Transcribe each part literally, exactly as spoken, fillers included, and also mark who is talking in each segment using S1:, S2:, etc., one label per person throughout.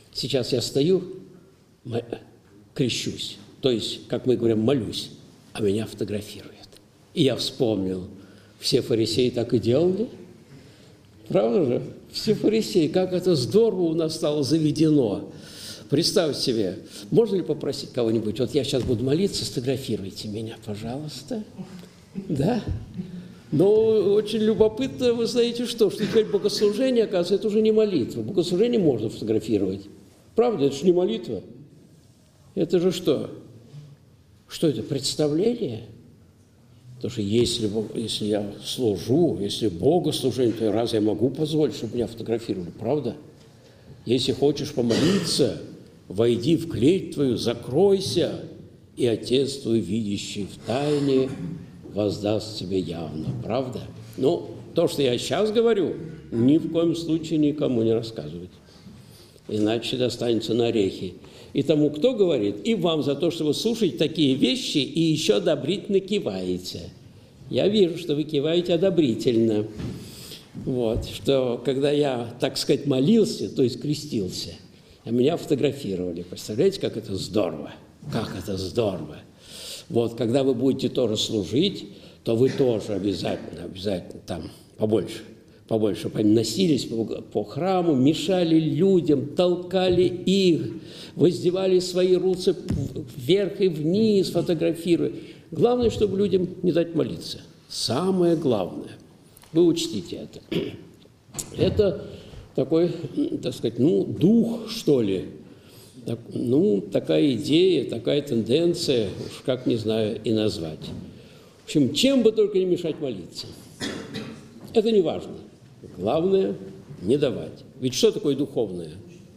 S1: Сейчас я стою, крещусь, то есть, как мы говорим, молюсь, а меня фотографируют. И я вспомнил, все фарисеи так и делали. Правда же? Все фарисеи, как это здорово у нас стало заведено. Представь себе, можно ли попросить кого-нибудь, вот я сейчас буду молиться, сфотографируйте меня, пожалуйста. Да? Но очень любопытно, вы знаете что, что теперь богослужение, оказывается, это уже не молитва. Богослужение можно фотографировать. Правда, это же не молитва. Это же что? Что это, представление? Потому что если, если я служу, если богослужение, то разве я могу позволить, чтобы меня фотографировали, правда? Если хочешь помолиться, войди в клеть твою, закройся, и Отец твой, видящий в тайне, воздаст тебе явно, правда? Но то, что я сейчас говорю, ни в коем случае никому не рассказывать, иначе достанется на орехи. И тому, кто говорит, и вам за то, что вы слушаете такие вещи и еще одобрительно киваете. Я вижу, что вы киваете одобрительно. Вот, что когда я, так сказать, молился, то есть крестился, а меня фотографировали. Представляете, как это здорово? Как это здорово! Вот, когда вы будете тоже служить, то вы тоже обязательно, обязательно там побольше, побольше носились по, по храму, мешали людям, толкали их, воздевали свои руцы вверх и вниз, фотографируя. Главное, чтобы людям не дать молиться. Самое главное. Вы учтите это. Это такой, так сказать, ну, дух, что ли. Так, ну, такая идея, такая тенденция, уж как не знаю и назвать. В общем, чем бы только не мешать молиться. Это не важно. Главное – не давать. Ведь что такое духовное?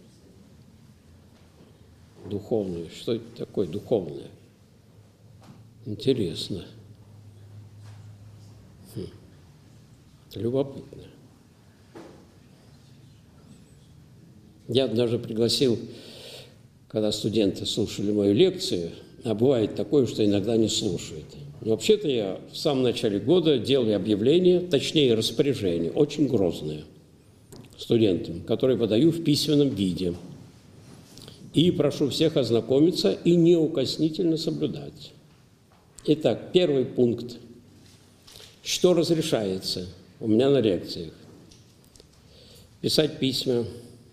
S1: Духовное. Что это такое духовное? Интересно. Хм. Любопытно. Я даже пригласил, когда студенты слушали мою лекцию, а бывает такое, что иногда не слушают. Но вообще-то я в самом начале года делал объявление, точнее распоряжение, очень грозное студентам, которые подаю в письменном виде. И прошу всех ознакомиться и неукоснительно соблюдать. Итак, первый пункт. Что разрешается у меня на лекциях? Писать письма,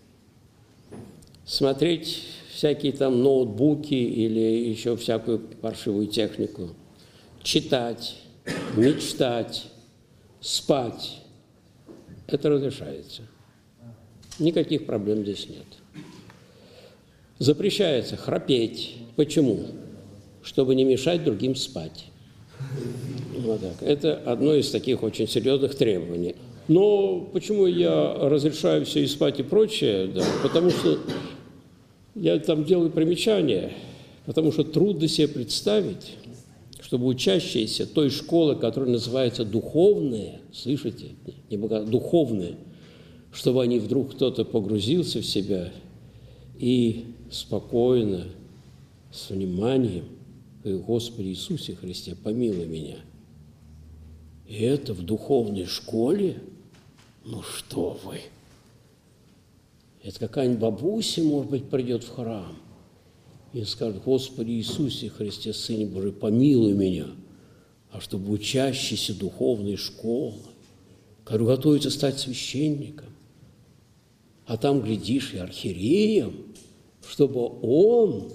S1: смотреть всякие там ноутбуки или еще всякую паршивую технику, читать, мечтать, спать. Это разрешается. Никаких проблем здесь нет. Запрещается храпеть. Почему? Чтобы не мешать другим спать. Вот так. Это одно из таких очень серьезных требований. Но почему я разрешаю все и спать и прочее? Да, потому что я там делаю примечания, потому что трудно себе представить, чтобы учащиеся той школы, которая называется духовная, слышите, не бога, духовная, чтобы они вдруг кто-то погрузился в себя и спокойно, с вниманием, говорит: Господи Иисусе Христе, помилуй меня. И это в духовной школе? Ну что вы! Это какая-нибудь бабуся, может быть, придет в храм и скажет: Господи Иисусе Христе, Сыне Божий, помилуй меня. А чтобы учащийся духовной школы, который готовится стать священником, а там, глядишь, и архиереем, чтобы он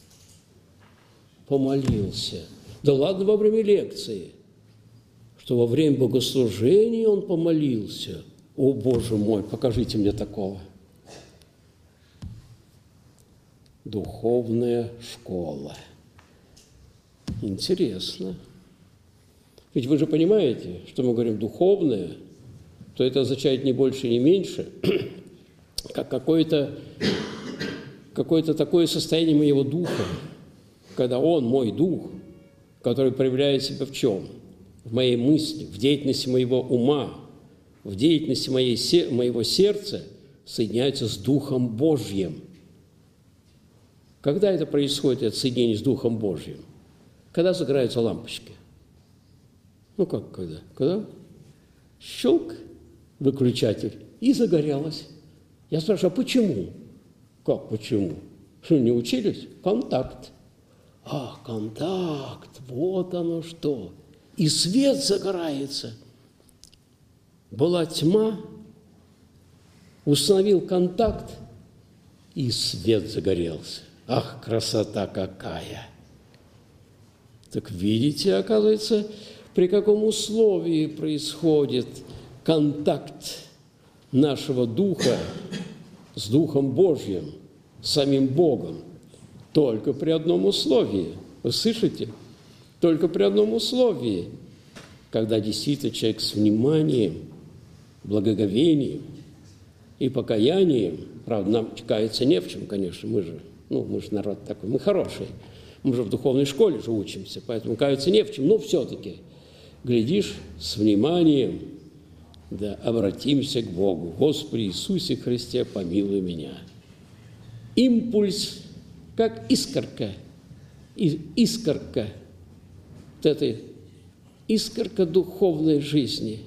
S1: помолился. Да ладно, во время лекции, что во время богослужения он помолился. О, Боже мой, покажите мне такого. Духовная школа. Интересно. Ведь вы же понимаете, что мы говорим духовное, то это означает не больше, не меньше, как какое-то какое-то такое состояние моего духа, когда он, мой дух, который проявляет себя в чем? В моей мысли, в деятельности моего ума, в деятельности моей, моего сердца соединяется с Духом Божьим. Когда это происходит, это соединение с Духом Божьим? Когда загораются лампочки? Ну как когда? Когда? Щелк, выключатель, и загорелось. Я спрашиваю: а почему? Как, почему? Что, не учились? Контакт. А, контакт, вот оно что. И свет загорается. Была тьма, установил контакт, и свет загорелся. Ах, красота какая! Так видите, оказывается, при каком условии происходит контакт нашего духа с Духом Божьим, с самим Богом. Только при одном условии. Вы слышите? Только при одном условии. Когда действительно человек с вниманием, благоговением и покаянием, правда, нам каяться не в чем, конечно, мы же, ну, мы же народ такой, мы хорошие, мы же в духовной школе же учимся, поэтому каяться не в чем, но все-таки, глядишь, с вниманием, да, обратимся к Богу. Господи Иисусе Христе, помилуй меня. Импульс, как искорка, искорка, вот этой искорка духовной жизни.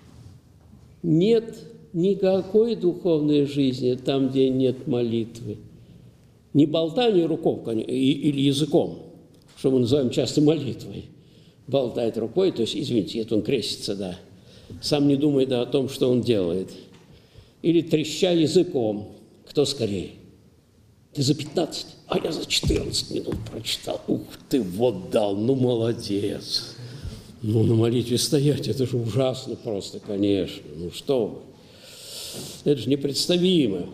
S1: Нет никакой духовной жизни там, где нет молитвы. Не болтание руков или языком, что мы называем часто молитвой. Болтает рукой, то есть, извините, это он крестится, да. Сам не думает, да, о том, что он делает. Или треща языком. Кто скорее? Ты за пятнадцать, а я за четырнадцать минут прочитал. Ух ты, вот дал, ну молодец. Ну, на молитве стоять, это же ужасно просто, конечно. Ну, что вы. Это же непредставимо.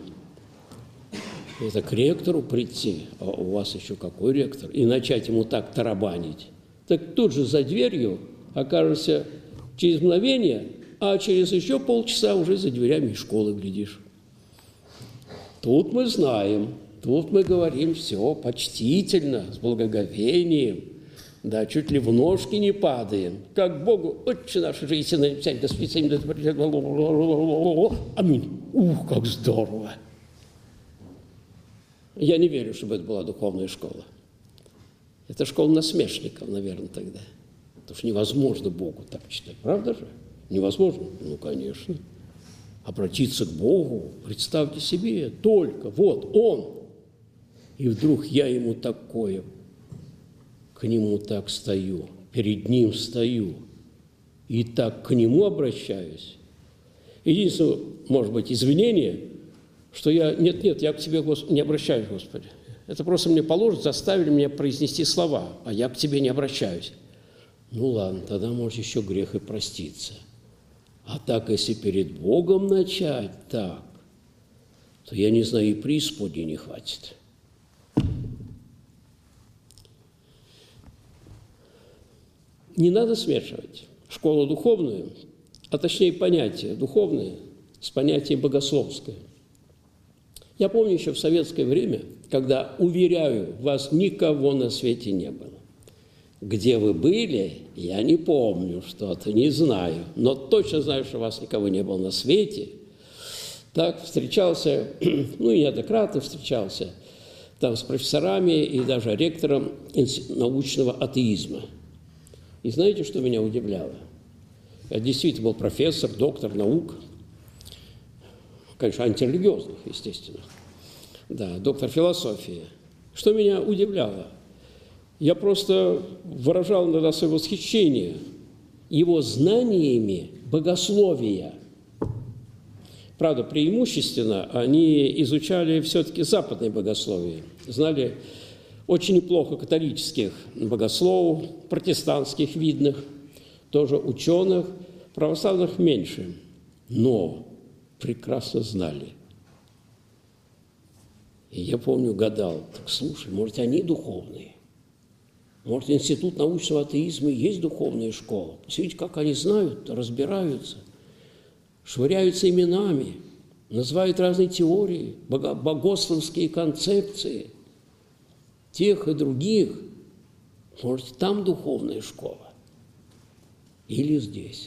S1: Это к ректору прийти, а у вас еще какой ректор? И начать ему так тарабанить. Так тут же за дверью окажешься через мгновение, а через еще полчаса уже за дверями школы глядишь. Тут мы знаем, тут мы говорим все почтительно, с благоговением, да, чуть ли в ножки не падаем, как Богу, отче наш, жизнь на небесах, да спится им, да аминь. Ух, как здорово! Я не верю, чтобы это была духовная школа. Это школа насмешников, наверное, тогда. Потому что невозможно Богу так читать. Правда же? Невозможно? Ну, конечно. Обратиться к Богу, представьте себе, только вот Он. И вдруг я Ему такое, к Нему так стою, перед Ним стою, и так к Нему обращаюсь. Единственное, может быть, извинение, что я, нет-нет, я к Тебе, Господи, не обращаюсь, Господи. Это просто мне положено, заставили меня произнести слова, а я к Тебе не обращаюсь. Ну ладно, тогда, может, еще грех и проститься. А так, если перед Богом начать так, то, я не знаю, и преисподней не хватит. Не надо смешивать школу духовную, а точнее понятие духовное с понятием богословское. Я помню еще в советское время, когда, уверяю, вас никого на свете не было. Где вы были, я не помню что-то, не знаю, но точно знаю, что у вас никого не было на свете. Так встречался, ну и неоднократно встречался, там с профессорами и даже ректором научного атеизма. И знаете, что меня удивляло? Я действительно был профессор, доктор наук, конечно, антирелигиозных, естественно, да, доктор философии. Что меня удивляло? Я просто выражал иногда свое восхищение его знаниями богословия. Правда, преимущественно они изучали все-таки западное богословие, знали очень неплохо католических богословов, протестантских видных, тоже ученых, православных меньше, но прекрасно знали. И я помню, гадал, так слушай, может, они духовные? Может, институт научного атеизма и есть духовная школа? Посмотрите, как они знают, разбираются, швыряются именами, называют разные теории, богословские концепции тех и других. Может, там духовная школа или здесь.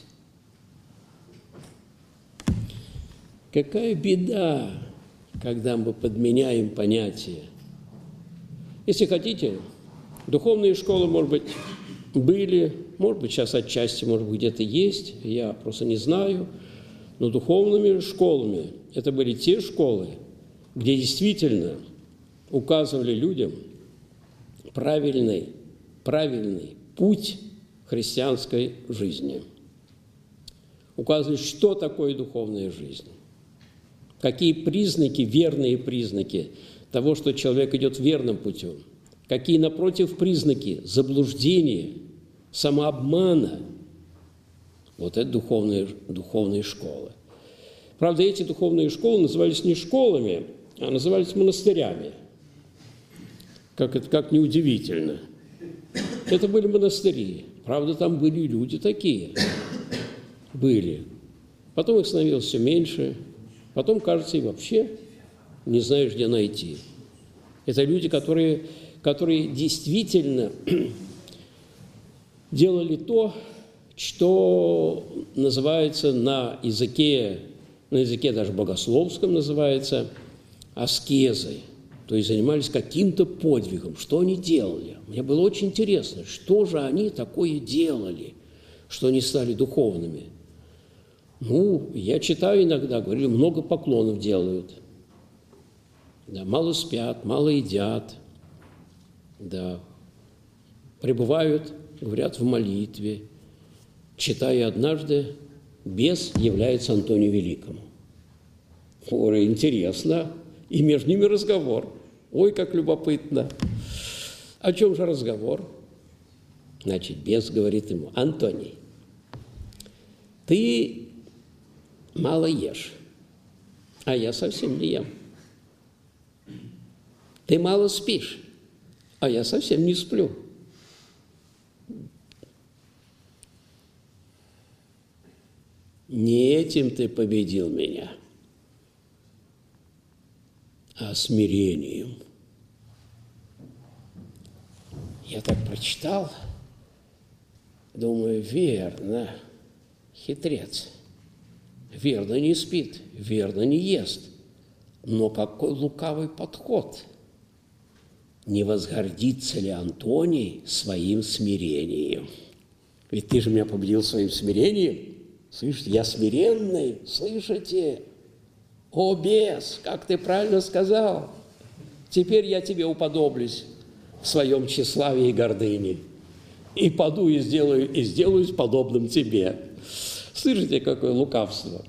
S1: Какая беда, когда мы подменяем понятия. Если хотите, духовные школы, может быть, были, может быть, сейчас отчасти, может быть, где-то есть, я просто не знаю, но духовными школами это были те школы, где действительно указывали людям правильный, правильный путь христианской жизни. Указывали, что такое духовная жизнь, какие признаки, верные признаки того, что человек идет верным путем, какие, напротив, признаки заблуждения, самообмана. Вот это духовные, духовные школы. Правда, эти духовные школы назывались не школами, а назывались монастырями. Как это, как неудивительно. Это были монастыри. Правда, там были люди такие. Были. Потом их становилось все меньше. Потом, кажется, и вообще не знаешь, где найти. Это люди, которые, которые действительно делали то, что называется на языке, на языке даже богословском называется аскезой. То есть занимались каким-то подвигом. Что они делали? Мне было очень интересно, что же они такое делали, что они стали духовными. Ну, я читаю иногда, говорили, много поклонов делают. Да, мало спят, мало едят. Да, пребывают, говорят, в молитве. Читая однажды, бес является Антонию Великому. Ой, интересно. И между ними разговор. Ой, как любопытно. О чем же разговор? Значит, бес говорит ему: Антоний, ты мало ешь, а я совсем не ем. Ты мало спишь, а я совсем не сплю. Не этим ты победил меня, а смирением. Я так прочитал, думаю, верно, хитрец. Верно не спит, верно не ест. Но какой лукавый подход! Не возгордится ли Антоний своим смирением? Ведь ты же меня победил своим смирением. Слышите, я смиренный, слышите? О, бес, как ты правильно сказал! Теперь я тебе уподоблюсь в своем тщеславии и гордыне. И паду, и сделаю, и сделаюсь подобным тебе. Слышите, какое лукавство?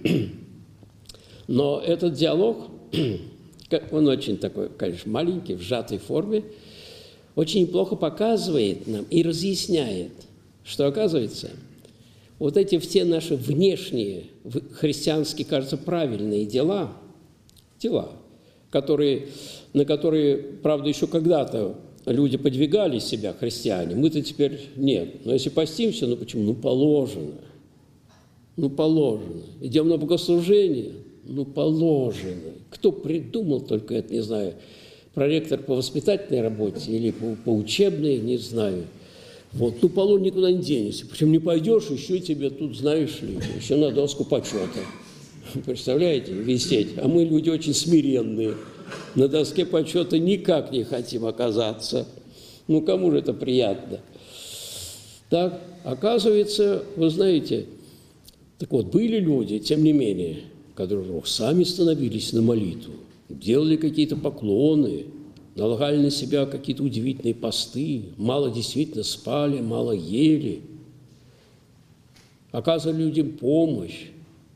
S1: Но этот диалог, он очень такой, конечно, маленький, в сжатой форме, очень неплохо показывает нам и разъясняет, что, оказывается, вот эти все наши внешние, христианские, кажется, правильные дела, дела, которые, на которые, правда, еще когда-то люди подвигали себя, христиане, мы-то теперь нет. Но если постимся, ну почему? Ну положено. Ну положено. Идем на богослужение? Ну положено. Кто придумал только это, не знаю, проректор по воспитательной работе или по, по учебной, не знаю. Вот, ну положено, никуда не денешься. Причем не пойдешь, еще тебе тут, знаешь ли, еще на доску почета. Представляете, висеть. А мы люди очень смиренные. На доске почета никак не хотим оказаться. Ну, кому же это приятно? Так, оказывается, вы знаете, так вот, были люди, тем не менее, которые сами становились на молитву, делали какие-то поклоны, налагали на себя какие-то удивительные посты, мало действительно спали, мало ели, оказывали людям помощь.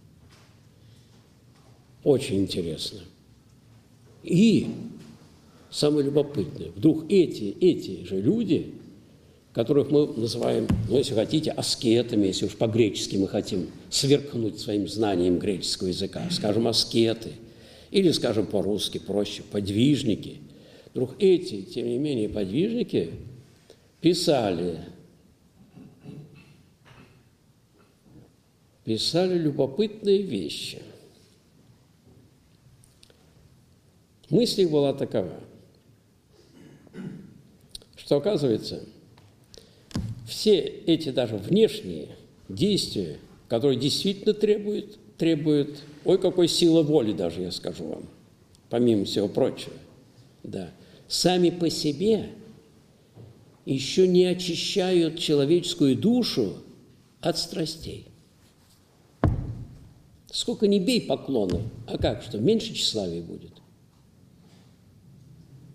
S1: Очень интересно. И самое любопытное, вдруг эти, эти же люди, которых мы называем, ну, если хотите, аскетами, если уж по-гречески мы хотим сверкнуть своим знанием греческого языка, скажем, аскеты, или, скажем, по-русски проще, подвижники. Вдруг эти, тем не менее, подвижники писали, писали любопытные вещи. Мысль их была такова, что, оказывается, все эти даже внешние действия, которые действительно требуют, требуют, ой, какой силы воли даже, я скажу вам, помимо всего прочего, да, сами по себе еще не очищают человеческую душу от страстей. Сколько ни бей поклонов, а как, что меньше тщеславия будет?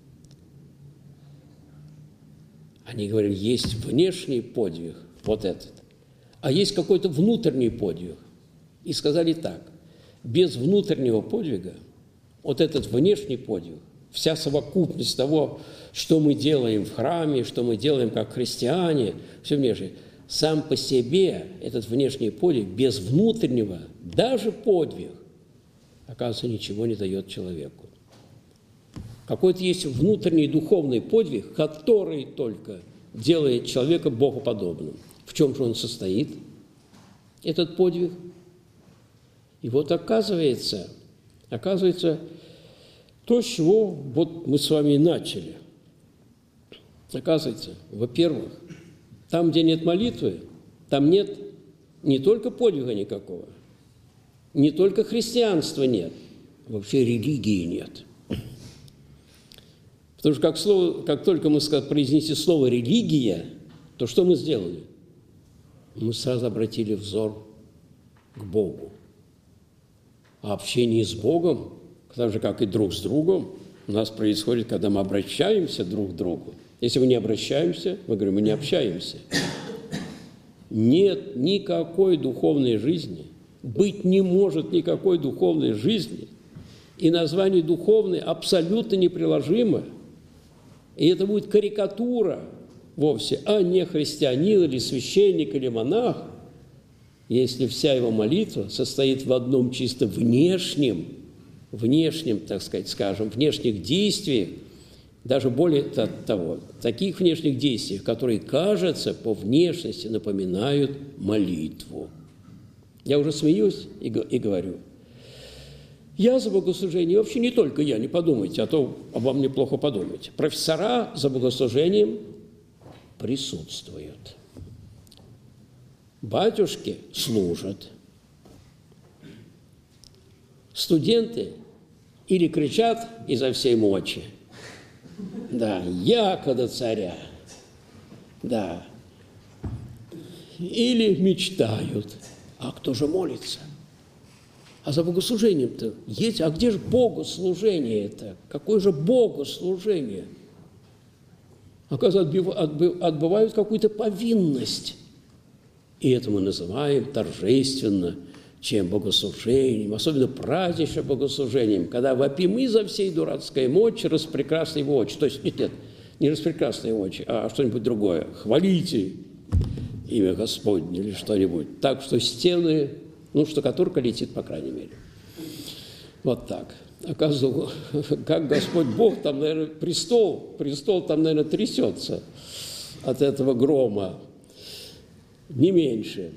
S1: Они говорили, есть внешний подвиг, вот этот, а есть какой-то внутренний подвиг. И сказали так, без внутреннего подвига, вот этот внешний подвиг, вся совокупность того, что мы делаем в храме, что мы делаем как христиане, все внешнее, сам по себе этот внешний подвиг без внутреннего, даже подвиг, оказывается, ничего не дает человеку. Какой-то есть внутренний духовный подвиг, который только делает человека богоподобным. В чем же он состоит, этот подвиг? И вот оказывается, оказывается, то, с чего вот мы с вами и начали. Оказывается, во-первых, там, где нет молитвы, там нет не только подвига никакого, не только христианства нет, вообще религии нет. Потому что как, слово, как только мы произнесли слово «религия», то что мы сделали? Мы сразу обратили взор к Богу. А общение с Богом, так же, как и друг с другом, у нас происходит, когда мы обращаемся друг к другу. Если мы не обращаемся, мы говорим, мы не общаемся. Нет никакой духовной жизни, быть не может никакой духовной жизни, и название духовной абсолютно неприложимо. И это будет карикатура вовсе, а не христианин или священник или монах, если вся его молитва состоит в одном чисто внешнем, внешнем, так сказать, скажем, внешних действиях, даже более того, таких внешних действиях, которые, кажется, по внешности напоминают молитву. Я уже смеюсь и, и говорю, я за богослужение, вообще не только я, не подумайте, а то обо мне плохо подумайте. Профессора за богослужением присутствуют. Батюшки служат. Студенты или кричат изо всей мочи, да, яко до царя, да, или мечтают, а кто же молится? А за богослужением-то есть, а где же богослужение это? Какое же богослужение? Оказывается, отбывают какую-то повинность. И это мы называем торжественно, чем богослужением, особенно праздничным богослужением, когда вопим изо всей дурацкой мочи распрекрасной очи. То есть, нет, нет, не распрекрасной очи, а что-нибудь другое. Хвалите имя Господне или что-нибудь. Так что стены, ну, штукатурка летит, по крайней мере. Вот так. Оказывается, как Господь Бог, там, наверное, престол, престол там, наверное, трясется от этого грома. Не меньше.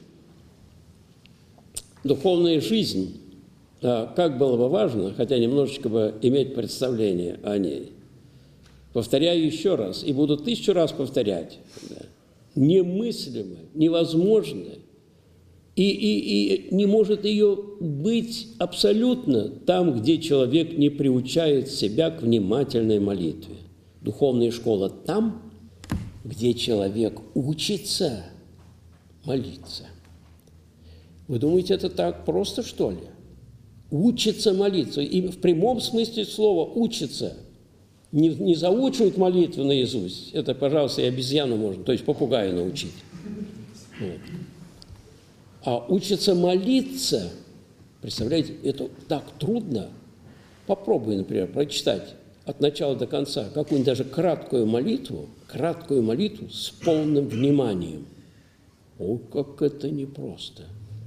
S1: Духовная жизнь, как было бы важно, хотя немножечко бы иметь представление о ней. Повторяю еще раз, и буду тысячу раз повторять. Да. Немыслимо, невозможно, и, и, и не может ее быть абсолютно там, где человек не приучает себя к внимательной молитве. Духовная школа там, где человек учится молиться. Вы думаете, это так просто, что ли? Учится молиться. И в прямом смысле слова учится. Не, не заучивают молитву наизусть. Это, пожалуйста, и обезьяну можно, то есть попугая научить. Вот. А учится молиться, представляете, это так трудно. Попробуй, например, прочитать от начала до конца какую-нибудь даже краткую молитву, краткую молитву с полным вниманием. О, как это непросто.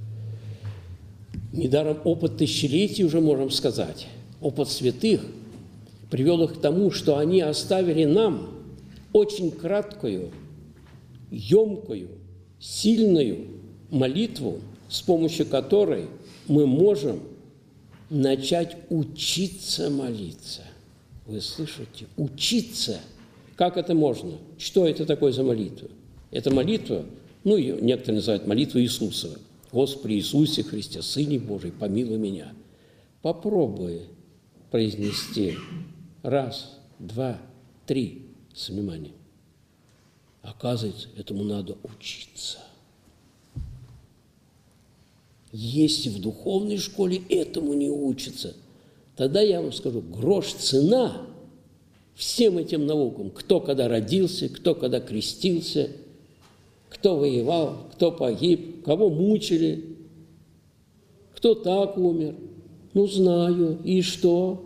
S1: Недаром опыт тысячелетий, уже можем сказать, опыт святых привел их к тому, что они оставили нам очень краткую, емкую, сильную молитву, с помощью которой мы можем начать учиться молиться. Вы слышите? Учиться. Как это можно? Что это такое за молитва? Это молитва, ну, ее некоторые называют молитвой Иисусова. Господи Иисусе Христе, Сыне Божий, помилуй меня. Попробуй произнести раз, два, три с вниманием. Оказывается, этому надо учиться. Если в духовной школе этому не учатся, тогда я вам скажу, грош цена всем этим наукам, кто когда родился, кто когда крестился, кто воевал, кто погиб, кого мучили, кто так умер. Ну, знаю, и что?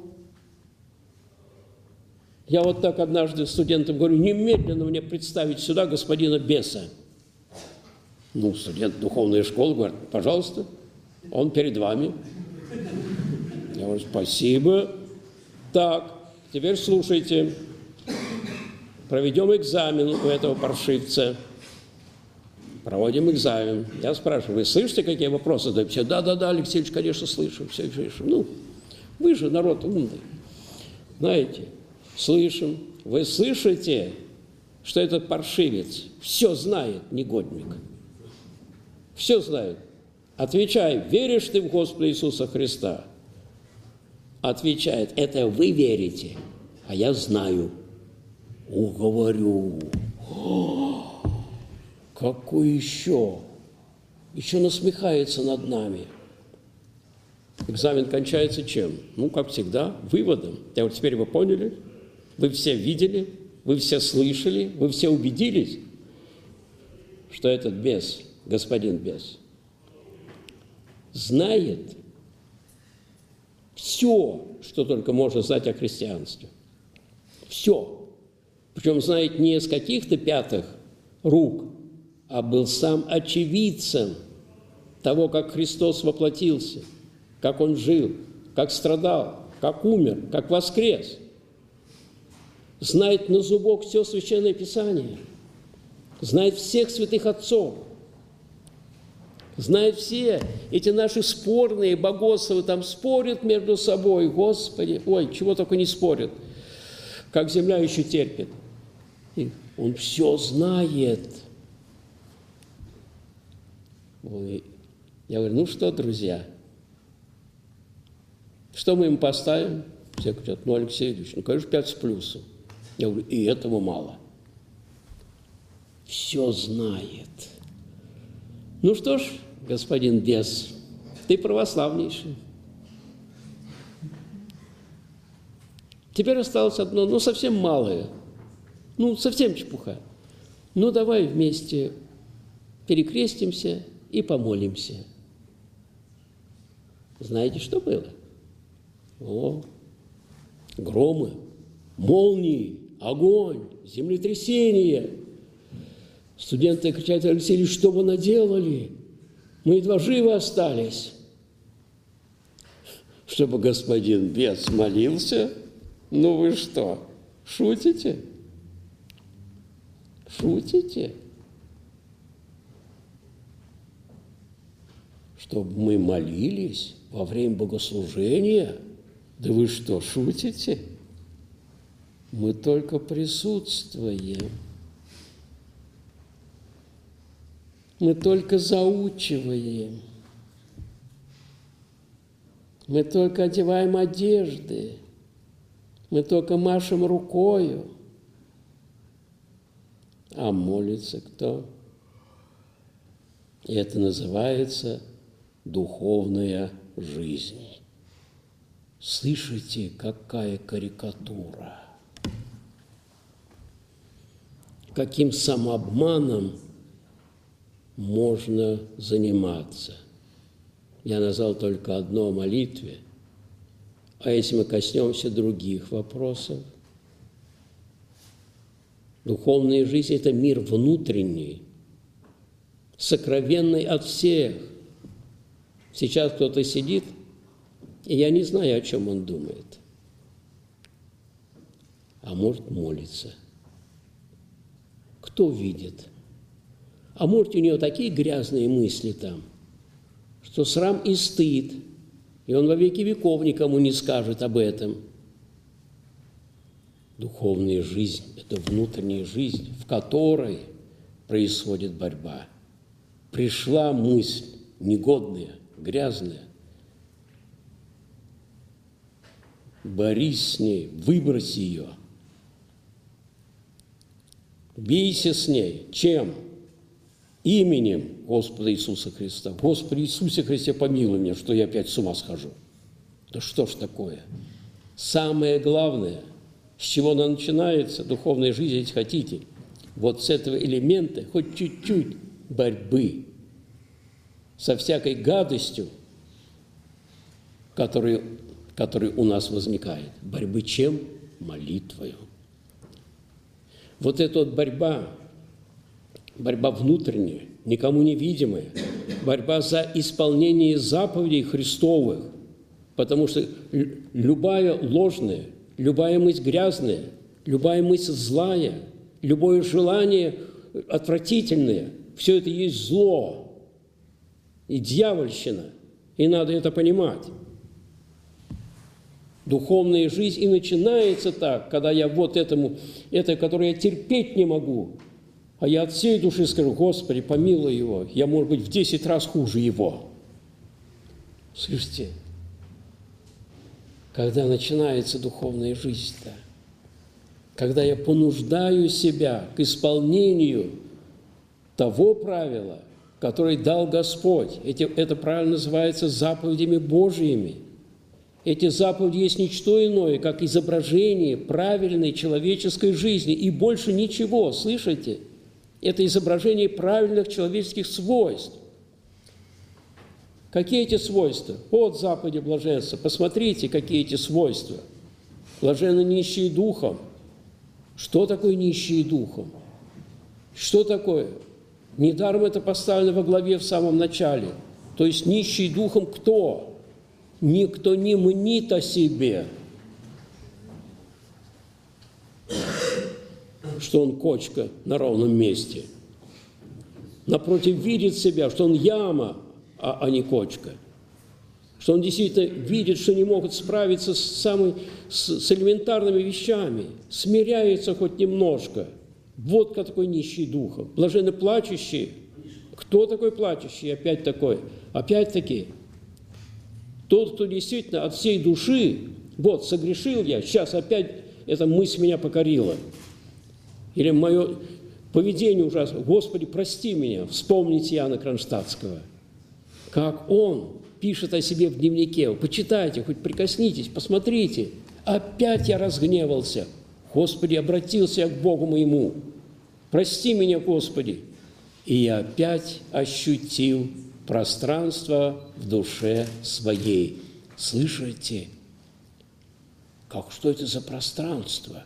S1: Я вот так однажды студентам говорю, немедленно мне представить сюда господина Беса. Ну, студент духовной школы говорит, пожалуйста, он перед вами. Я говорю, спасибо. Так, теперь слушайте. Проведем экзамен у этого паршивца. Проводим экзамен. Я спрашиваю, вы слышите, какие вопросы задаете? Все, да-да-да, Алексей Ильич, конечно, слышу. Все, слышу. Ну, вы же народ умный. Знаете, слышим. Вы слышите, что этот паршивец все знает, негодник? Все знает. Отвечай, веришь ты в Господа Иисуса Христа? Отвечает, это вы верите, а я знаю. Уговорю. Какой еще? Еще насмехается над нами. Экзамен кончается чем? Ну, как всегда, выводом. Я вот теперь вы поняли? Вы все видели? Вы все слышали? Вы все убедились, что этот бес, господин бес, знает все, что только можно знать о христианстве. Все. Причем знает не из каких-то пятых рук, а был сам очевидцем того, как Христос воплотился, как Он жил, как страдал, как умер, как воскрес. Знает на зубок все Священное Писание, знает всех святых отцов, знает все эти наши спорные богословы, там спорят между собой, Господи, ой, чего только не спорят, как земля еще терпит. И он все знает. Я говорю, ну что, друзья, что мы им поставим? Все говорят, ну, Алексей Ильич, ну, конечно, пять с плюсом. Я говорю, и этого мало. Все знает. Ну что ж, господин бес, ты православнейший. Теперь осталось одно, ну, совсем малое. Ну, совсем чепуха. Ну, давай вместе перекрестимся и помолимся. Знаете, что было? О, громы, молнии, огонь, землетрясение. Студенты кричат, Алексей Ильич, что вы наделали? Мы едва живы остались. Чтобы господин бес молился? Ну вы что, шутите? Шутите? Чтобы мы молились во время богослужения? Да вы что, шутите? Мы только присутствуем. Мы только заучиваем. Мы только одеваем одежды. Мы только машем рукою. А молится кто? И это называется духовная жизнь. Слышите, какая карикатура? Каким самообманом можно заниматься? Я назвал только одно о молитве. А если мы коснемся других вопросов? Духовная жизнь – это мир внутренний, сокровенный от всех. Сейчас кто-то сидит, и я не знаю, о чем он думает. А может, молится. Кто видит? А может, у него такие грязные мысли там, что срам и стыд, и он во веки веков никому не скажет об этом. Духовная жизнь – это внутренняя жизнь, в которой происходит борьба. Пришла мысль негодная, грязная. Борись с ней, выбрось ее. Бейся с ней. Чем? Именем Господа Иисуса Христа. Господи Иисусе Христе, помилуй меня, что я опять с ума схожу. Да что ж такое? Самое главное С чего она начинается, духовная жизнь, если хотите? Вот с этого элемента, хоть чуть-чуть борьбы со всякой гадостью, которая, которая у нас возникает. Борьбы чем? Молитвою. Вот эта вот борьба, борьба внутренняя, никому невидимая, борьба за исполнение заповедей Христовых, потому что любая ложная, любая мысль грязная, любая мысль злая, любое желание отвратительное, все это есть зло и дьявольщина, и надо это понимать. Духовная жизнь и начинается так, когда я вот этому, это, которое я терпеть не могу, а я от всей души скажу: Господи, помилуй его, я, может быть, в десять раз хуже его. Слышите? Когда начинается духовная жизнь-то, когда я понуждаю себя к исполнению того правила, которое дал Господь, эти, это правило называется заповедями Божьими. Эти заповеди есть ничто иное, как изображение правильной человеческой жизни, и больше ничего, слышите? Это изображение правильных человеческих свойств. Какие эти свойства? Вот заповеди блаженства. Посмотрите, какие эти свойства. Блаженны нищие духом. Что такое нищие духом? Что такое? Недаром это поставлено во главе в самом начале. То есть нищий духом кто? Никто не мнит о себе, что он кочка на ровном месте. Напротив, видит себя, что он яма, а, а не кочка. Что он действительно видит, что не могут справиться с, самой, с, с элементарными вещами. Смиряется хоть немножко. Вот кто такой нищий духом. Блаженны плачущие. Кто такой плачущий? Опять такой. Опять-таки. Тот, кто действительно от всей души, вот, согрешил я, сейчас опять эта мысль меня покорила. Или мое поведение ужасно. Господи, прости меня. Вспомните Иоанна Кронштадтского. Как он пишет о себе в дневнике. Почитайте, хоть прикоснитесь, посмотрите. Опять я разгневался. Господи, обратился я к Богу моему. Прости меня, Господи. И я опять ощутил пространство в душе своей. Слышите? Как, что это за пространство?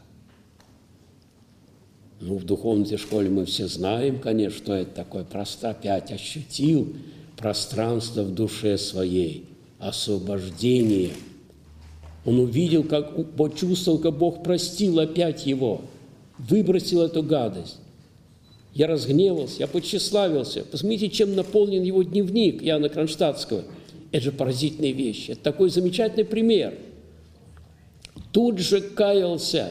S1: Ну, в духовной школе мы все знаем, конечно, что это такое. Просто опять ощутил пространство в душе своей. Освобождение. Он увидел, как, почувствовал, как Бог простил опять его. Выбросил эту гадость. Я разгневался, я подтщеславился. Посмотрите, чем наполнен его дневник Иоанна Кронштадтского. Это же поразительная вещь. Это такой замечательный пример. Тут же каялся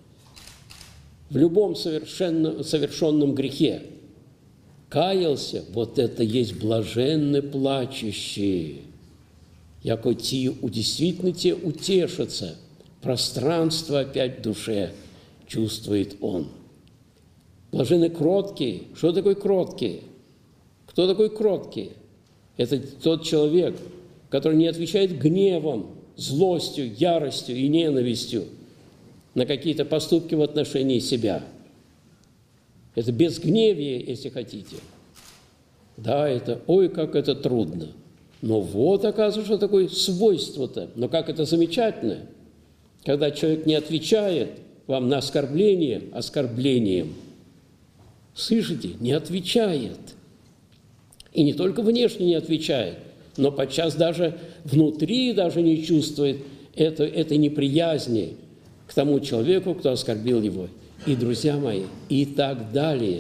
S1: в любом совершенно, совершенном грехе. Каялся, вот это есть блаженны плачущие. Яко те действительно те утешатся. Пространство опять в душе чувствует он. Блаженны кроткие. Что такое кроткие? Кто такой кроткий? Это тот человек, который не отвечает гневом, злостью, яростью и ненавистью на какие-то поступки в отношении себя. Это безгневие, если хотите. Да, это, ой, как это трудно. Но вот, оказывается, что такое свойство-то. Но как это замечательно, когда человек не отвечает вам на оскорбление оскорблением. Слышите? Не отвечает. И не только внешне не отвечает, но подчас даже внутри даже не чувствует это, этой неприязни к тому человеку, кто оскорбил его. И, друзья мои, и так далее.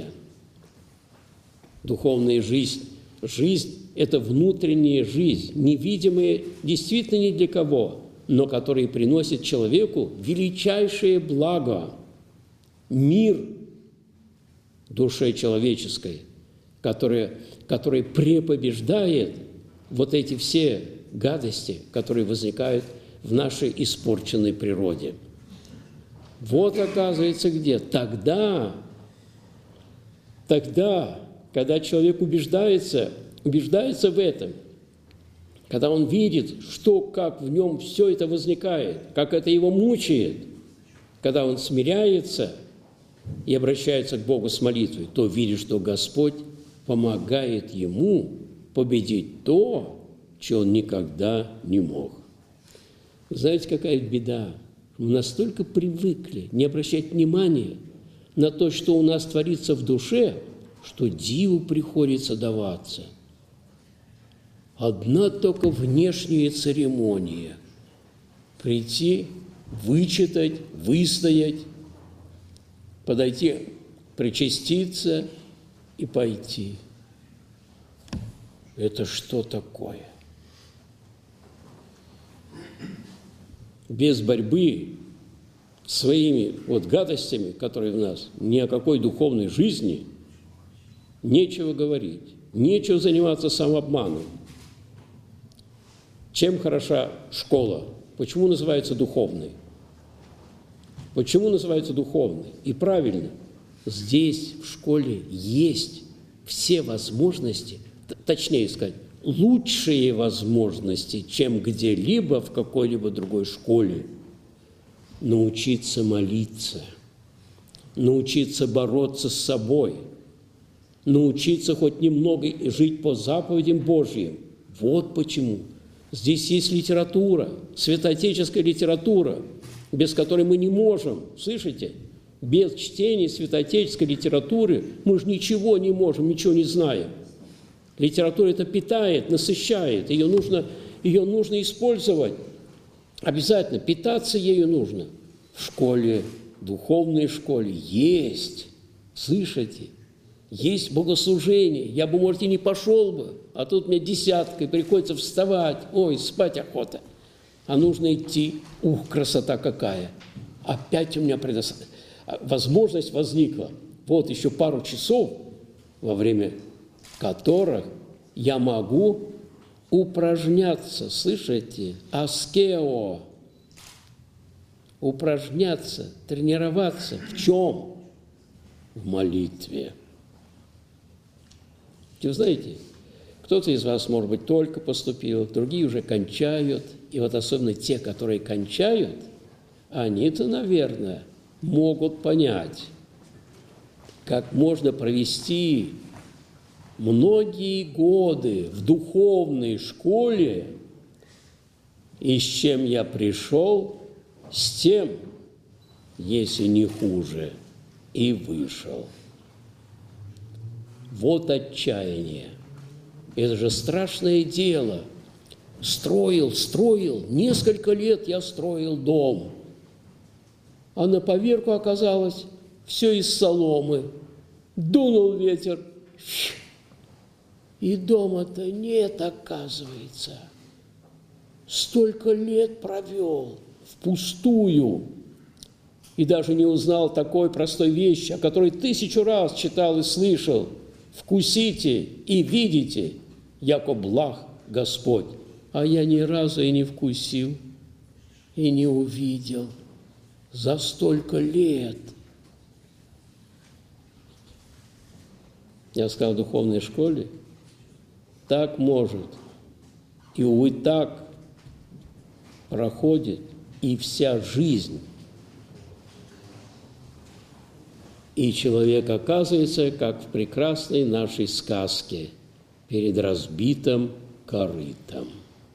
S1: Духовная жизнь. Жизнь – это внутренняя жизнь, невидимая действительно ни для кого, но которая приносит человеку величайшее благо – мир душе человеческой, которая, которая препобеждает вот эти все гадости, которые возникают в нашей испорченной природе. Вот, оказывается, где. Тогда, тогда, когда человек убеждается, убеждается в этом, когда он видит, что, как в нем все это возникает, как это его мучает, когда он смиряется и обращается к Богу с молитвой, то видит, что Господь помогает ему победить то, чего он никогда не мог. Знаете, какая беда? Мы настолько привыкли не обращать внимания на то, что у нас творится в душе, что диву приходится даваться. Одна только внешняя церемония – прийти, вычитать, выстоять, подойти, причаститься и пойти. Это что такое? Без борьбы с своими вот гадостями, которые в нас, ни о какой духовной жизни нечего говорить, нечего заниматься самообманом. Чем хороша школа? Почему называется духовной? Почему называется духовной? И правильно, здесь, в школе, есть все возможности, точнее сказать, лучшие возможности, чем где-либо в какой-либо другой школе. Научиться молиться, научиться бороться с собой, научиться хоть немного жить по заповедям Божьим. Вот почему. Здесь есть литература, святоотеческая литература, без которой мы не можем, слышите? Без чтения святоотеческой литературы мы же ничего не можем, ничего не знаем. Литература это питает, насыщает, ее нужно, ее нужно использовать. Обязательно питаться ею нужно. В школе, в духовной школе есть, слышите? Есть богослужение. Я бы, может, и не пошел бы, а тут мне десятка, и приходится вставать. Ой, спать охота. А нужно идти. Ух, красота какая. Опять у меня предос... возможность возникла. Вот еще пару часов, во время которых я могу упражняться. Слышите? Аскео. Упражняться, тренироваться. В чем? В молитве. Вы знаете, кто-то из вас, может быть, только поступил, другие уже кончают. И вот особенно те, которые кончают, они-то, наверное, могут понять, как можно провести многие годы в духовной школе, и с чем я пришел, с тем, если не хуже, и вышел. Вот отчаяние. Это же страшное дело. Строил, строил, несколько лет я строил дом. А на поверку оказалось все из соломы. Дунул ветер. И дома-то нет, оказывается. Столько лет провел впустую. И даже не узнал такой простой вещи, о которой тысячу раз читал и слышал. Вкусите и видите, яко благ Господь. А я ни разу и не вкусил, и не увидел за столько лет. Я сказал, в духовной школе так может, и, увы, так проходит и вся жизнь. И человек оказывается, как в прекрасной нашей сказке, перед разбитым корытом.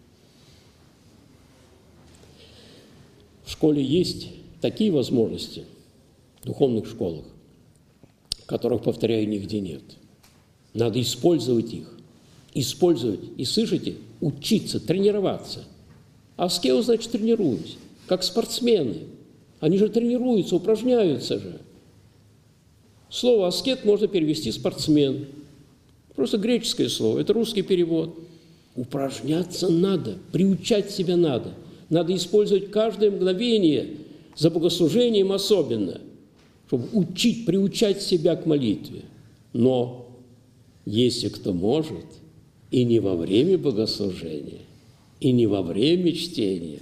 S1: В школе есть такие возможности, в духовных школах, которых, повторяю, нигде нет. Надо использовать их. Использовать. И, слышите, учиться, тренироваться. Аскео, значит, тренируюсь. Как спортсмены. Они же тренируются, упражняются же. Слово «аскет» можно перевести «спортсмен». Просто греческое слово, это русский перевод. Упражняться надо, приучать себя надо. Надо использовать каждое мгновение, за богослужением особенно, чтобы учить, приучать себя к молитве. Но если кто может, и не во время богослужения, и не во время чтения,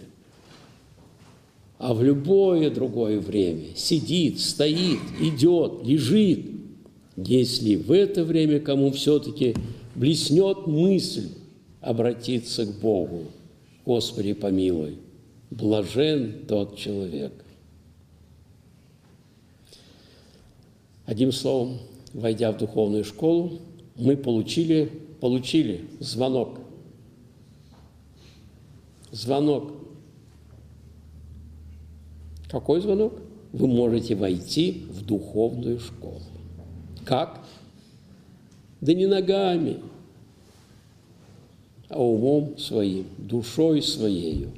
S1: а в любое другое время сидит, стоит, идет, лежит, если в это время кому все-таки блеснет мысль обратиться к Богу, Господи, помилуй, блажен тот человек. Одним словом, войдя в духовную школу, мы получили, получили звонок. Звонок. Какой звонок? Вы можете войти в духовную школу. Как? Да не ногами, а умом своим, душой своею.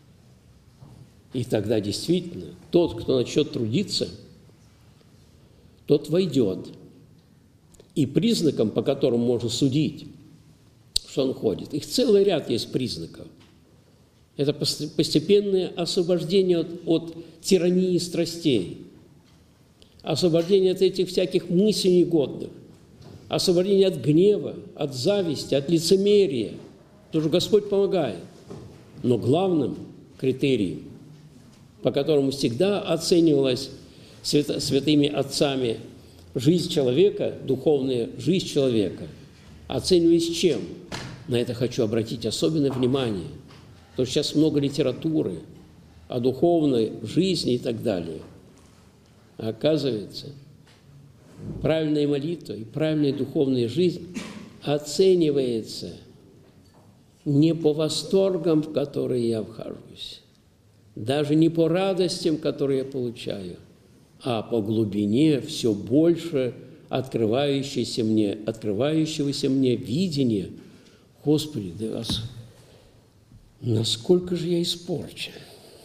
S1: И тогда действительно тот, кто начнет трудиться, тот войдет. И признаком, по которым можно судить, что он ходит, их целый ряд есть признаков. Это постепенное освобождение от, от тирании страстей, освобождение от этих всяких мыслей негодных, освобождение от гнева, от зависти, от лицемерия. Потому что Господь помогает. Но главным критерием, по которому всегда оценивалась свято, святыми отцами жизнь человека, духовная жизнь человека, оцениваясь чем? На это хочу обратить особенное внимание. Потому что сейчас много литературы о духовной жизни и так далее. А оказывается, правильная молитва и правильная духовная жизнь оценивается не по восторгам, в которые я вхожусь, даже не по радостям, которые я получаю, а по глубине все больше открывающегося мне, открывающегося мне видения. Господи, да вас, насколько же я испорчен.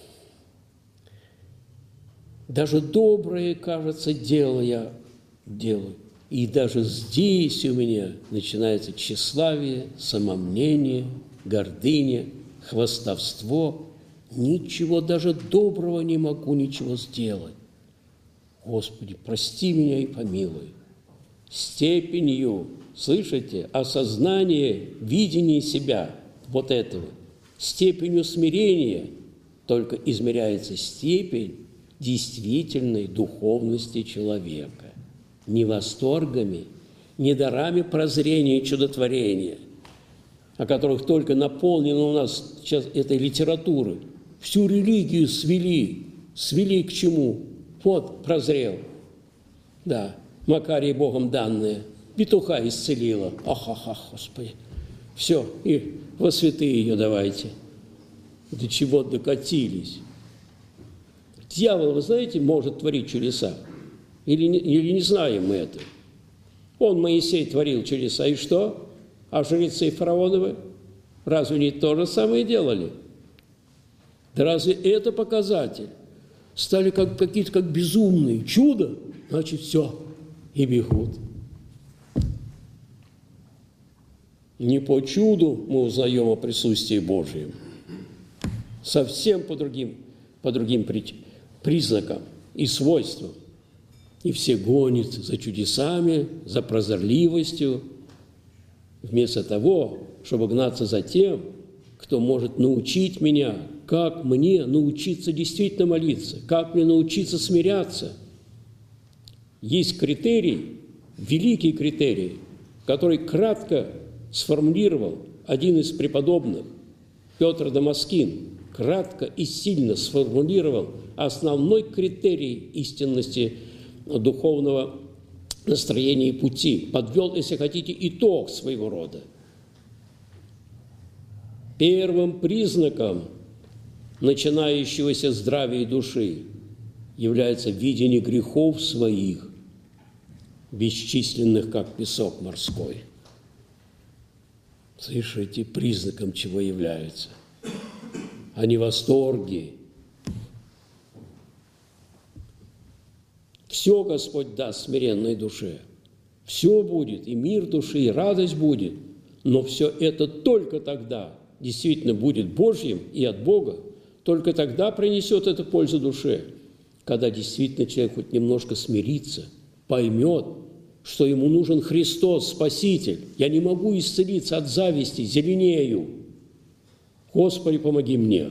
S1: Даже доброе, кажется, дело я делаю. И даже здесь у меня начинается тщеславие, самомнение, гордыня, хвастовство. Ничего даже доброго не могу ничего сделать. Господи, прости меня и помилуй. Степенью, слышите, осознания, видения себя, вот этого, степенью смирения только измеряется степень действительной духовности человека. Не восторгами, не дарами прозрения и чудотворения, о которых только наполнена у нас сейчас этой литературы. Всю религию свели, свели к чему? Вот, прозрел. Да, Макарий Богом данное, петуха исцелила. Ах-ах-ах, Господи. Все, и во святые ее давайте. До чего докатились. Дьявол, вы знаете, может творить чудеса. Или не, или не знаем мы это. Он, Моисей, творил чудеса. И что? А жрецы фараоновы разве они то же самое делали? Да разве это показатель? Стали как, какие-то как безумные. Чудо, значит, все. И бегут. Не по чуду мы узнаем о присутствии Божьем. Совсем по другим, по другим признакам и свойствам. И все гонятся за чудесами, за прозорливостью, вместо того, чтобы гнаться за тем, кто может научить меня, как мне научиться действительно молиться, как мне научиться смиряться. Есть критерий, великий критерий, который кратко сформулировал один из преподобных, Петр Дамаскин, кратко и сильно сформулировал основной критерий истинности духовного настроения и пути, подвел, если хотите, итог своего рода. Первым признаком начинающегося здравия души является видение грехов своих, бесчисленных, как песок морской. Слышите, признаком чего являются? А не восторги. Все Господь даст смиренной душе. Все будет, и мир души, и радость будет. Но все это только тогда действительно будет Божьим и от Бога. Только тогда принесет это пользу душе, когда действительно человек хоть немножко смирится, поймет, что ему нужен Христос, Спаситель. Я не могу исцелиться от зависти, зеленею. Господи, помоги мне.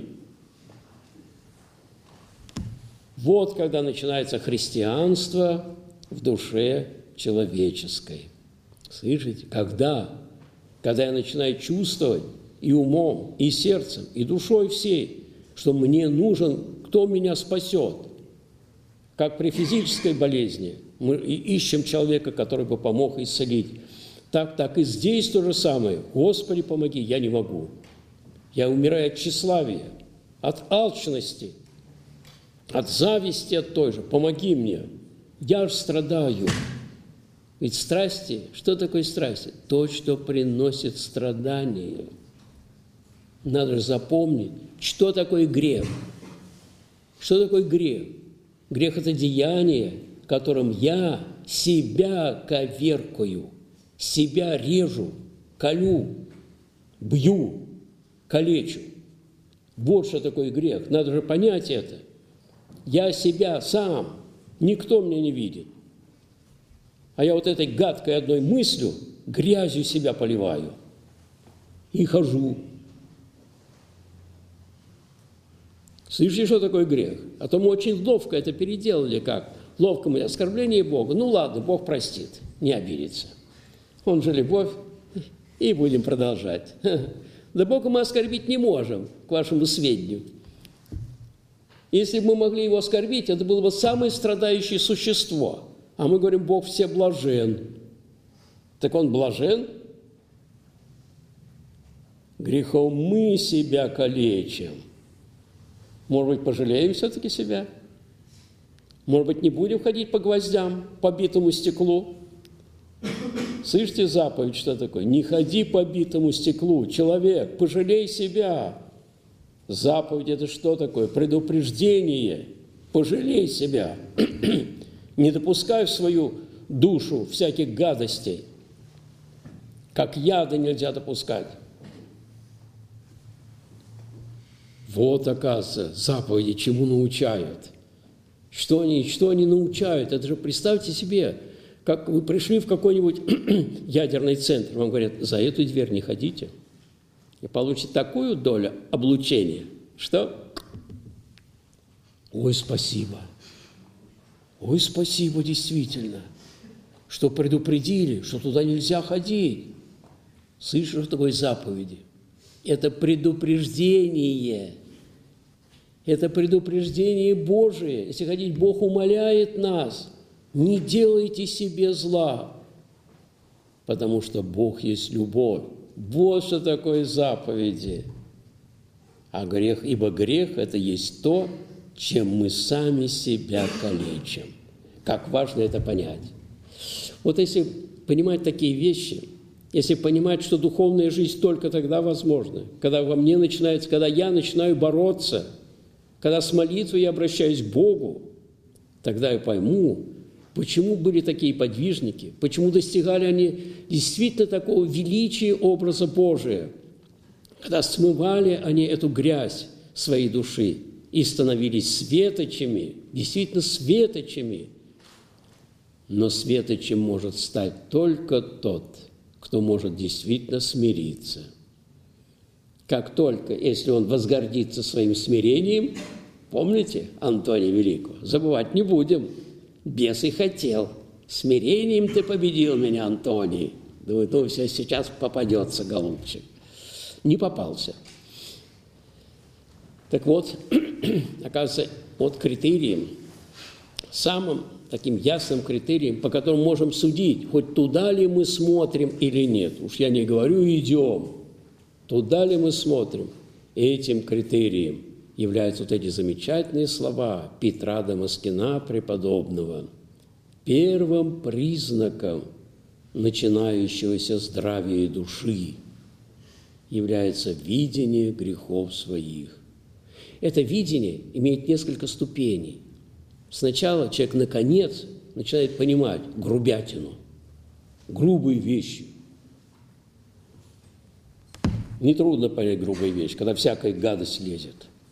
S1: Вот когда начинается христианство в душе человеческой. Слышите? Когда? Когда я начинаю чувствовать и умом, и сердцем, и душой всей, что мне нужен, кто меня спасет. Как при физической болезни Мы ищем человека, который бы помог исцелить. Так, так и здесь то же самое. Господи, помоги, я не могу. Я умираю от тщеславия, от алчности, от зависти от той же. Помоги мне. Я же страдаю. Ведь страсти, что такое страсти? То, что приносит страдания. Надо же запомнить, что такое грех. Что такое грех? Грех – это деяние, которым я себя коверкаю, себя режу, колю, бью, калечу. Вот что такое грех. Надо же понять это. Я себя сам, никто меня не видит. А я вот этой гадкой одной мыслью грязью себя поливаю и хожу. Слышите, что такое грех? А то мы очень ловко это переделали как? Ловко мы оскорбление Бога. Ну ладно, Бог простит, не обидится. Он же любовь, и будем продолжать. Да Бога мы оскорбить не можем, к вашему сведению. Если бы мы могли его оскорбить, это было бы самое страдающее существо. А мы говорим, Бог все блажен. Так он блажен? Грехом мы себя калечим. Может быть, пожалеем все-таки себя? Может быть, не будем ходить по гвоздям, по битому стеклу? Слышите заповедь, что такое? Не ходи по битому стеклу. Человек, пожалей себя. Заповедь – это что такое? Предупреждение. Пожалей себя. Не допускай в свою душу всяких гадостей. Как яда нельзя допускать. Вот, оказывается, заповеди чему научают. Что они, что они научают? Это же представьте себе, как вы пришли в какой-нибудь ядерный центр, вам говорят, за эту дверь не ходите, и получите такую долю облучения, что? Ой, спасибо. Ой, спасибо, действительно, что предупредили, что туда нельзя ходить. Слышишь, что такое заповеди? Это предупреждение. Это предупреждение Божие. Если хотите, Бог умоляет нас, не делайте себе зла, потому что Бог есть любовь. Вот что такое заповеди. А грех, ибо грех – это есть то, чем мы сами себя калечим. Как важно это понять. Вот если понимать такие вещи, если понимать, что духовная жизнь только тогда возможна, когда во мне начинается, когда я начинаю бороться, когда с молитвой я обращаюсь к Богу, тогда я пойму, почему были такие подвижники, почему достигали они действительно такого величия образа Божия, когда смывали они эту грязь своей души и становились светочами, действительно светочами. Но светочем может стать только тот, кто может действительно смириться. Как только, если он возгордится своим смирением, помните Антония Великого, забывать не будем, бес и хотел, смирением ты победил меня, Антоний. Думаю, ну все, сейчас попадется, голубчик. Не попался. Так вот, оказывается, вот критерием, самым таким ясным критерием, по которому можем судить, хоть туда ли мы смотрим или нет. Уж я не говорю, идем. Туда ли мы смотрим? Этим критерием являются вот эти замечательные слова Петра Дамаскина преподобного. Первым признаком начинающегося здравия души является видение грехов своих. Это видение имеет несколько ступеней. Сначала человек, наконец, начинает понимать грубятину, грубые вещи. Нетрудно понять грубые вещи, когда всякая гадость лезет,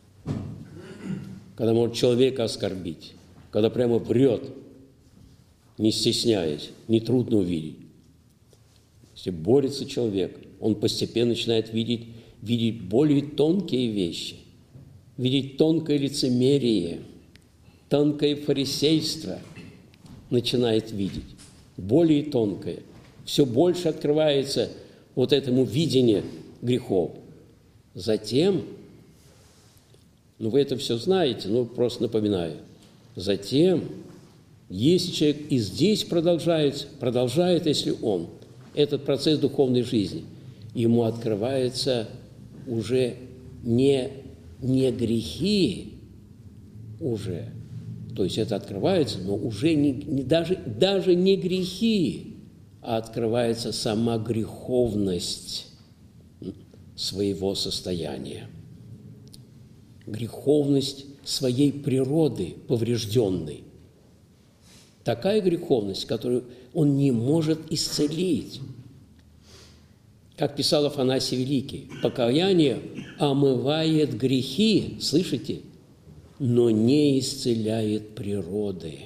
S1: когда может человека оскорбить, когда прямо врет, не стесняясь, нетрудно увидеть. Если борется человек, он постепенно начинает видеть, видеть более тонкие вещи, видеть тонкое лицемерие, тонкое фарисейство начинает видеть, более тонкое. Все больше открывается вот этому видению грехов. Затем, ну вы это все знаете, ну просто напоминаю, затем Если человек и здесь продолжает, продолжает, если он этот процесс духовной жизни, ему открываются уже не, не грехи, уже, то есть это открывается, но уже не, не, даже, даже не грехи, а открывается сама греховность своего состояния. Греховность своей природы поврежденной. Такая греховность, которую он не может исцелить. Как писал Афанасий Великий, покаяние омывает грехи, слышите, но не исцеляет природы.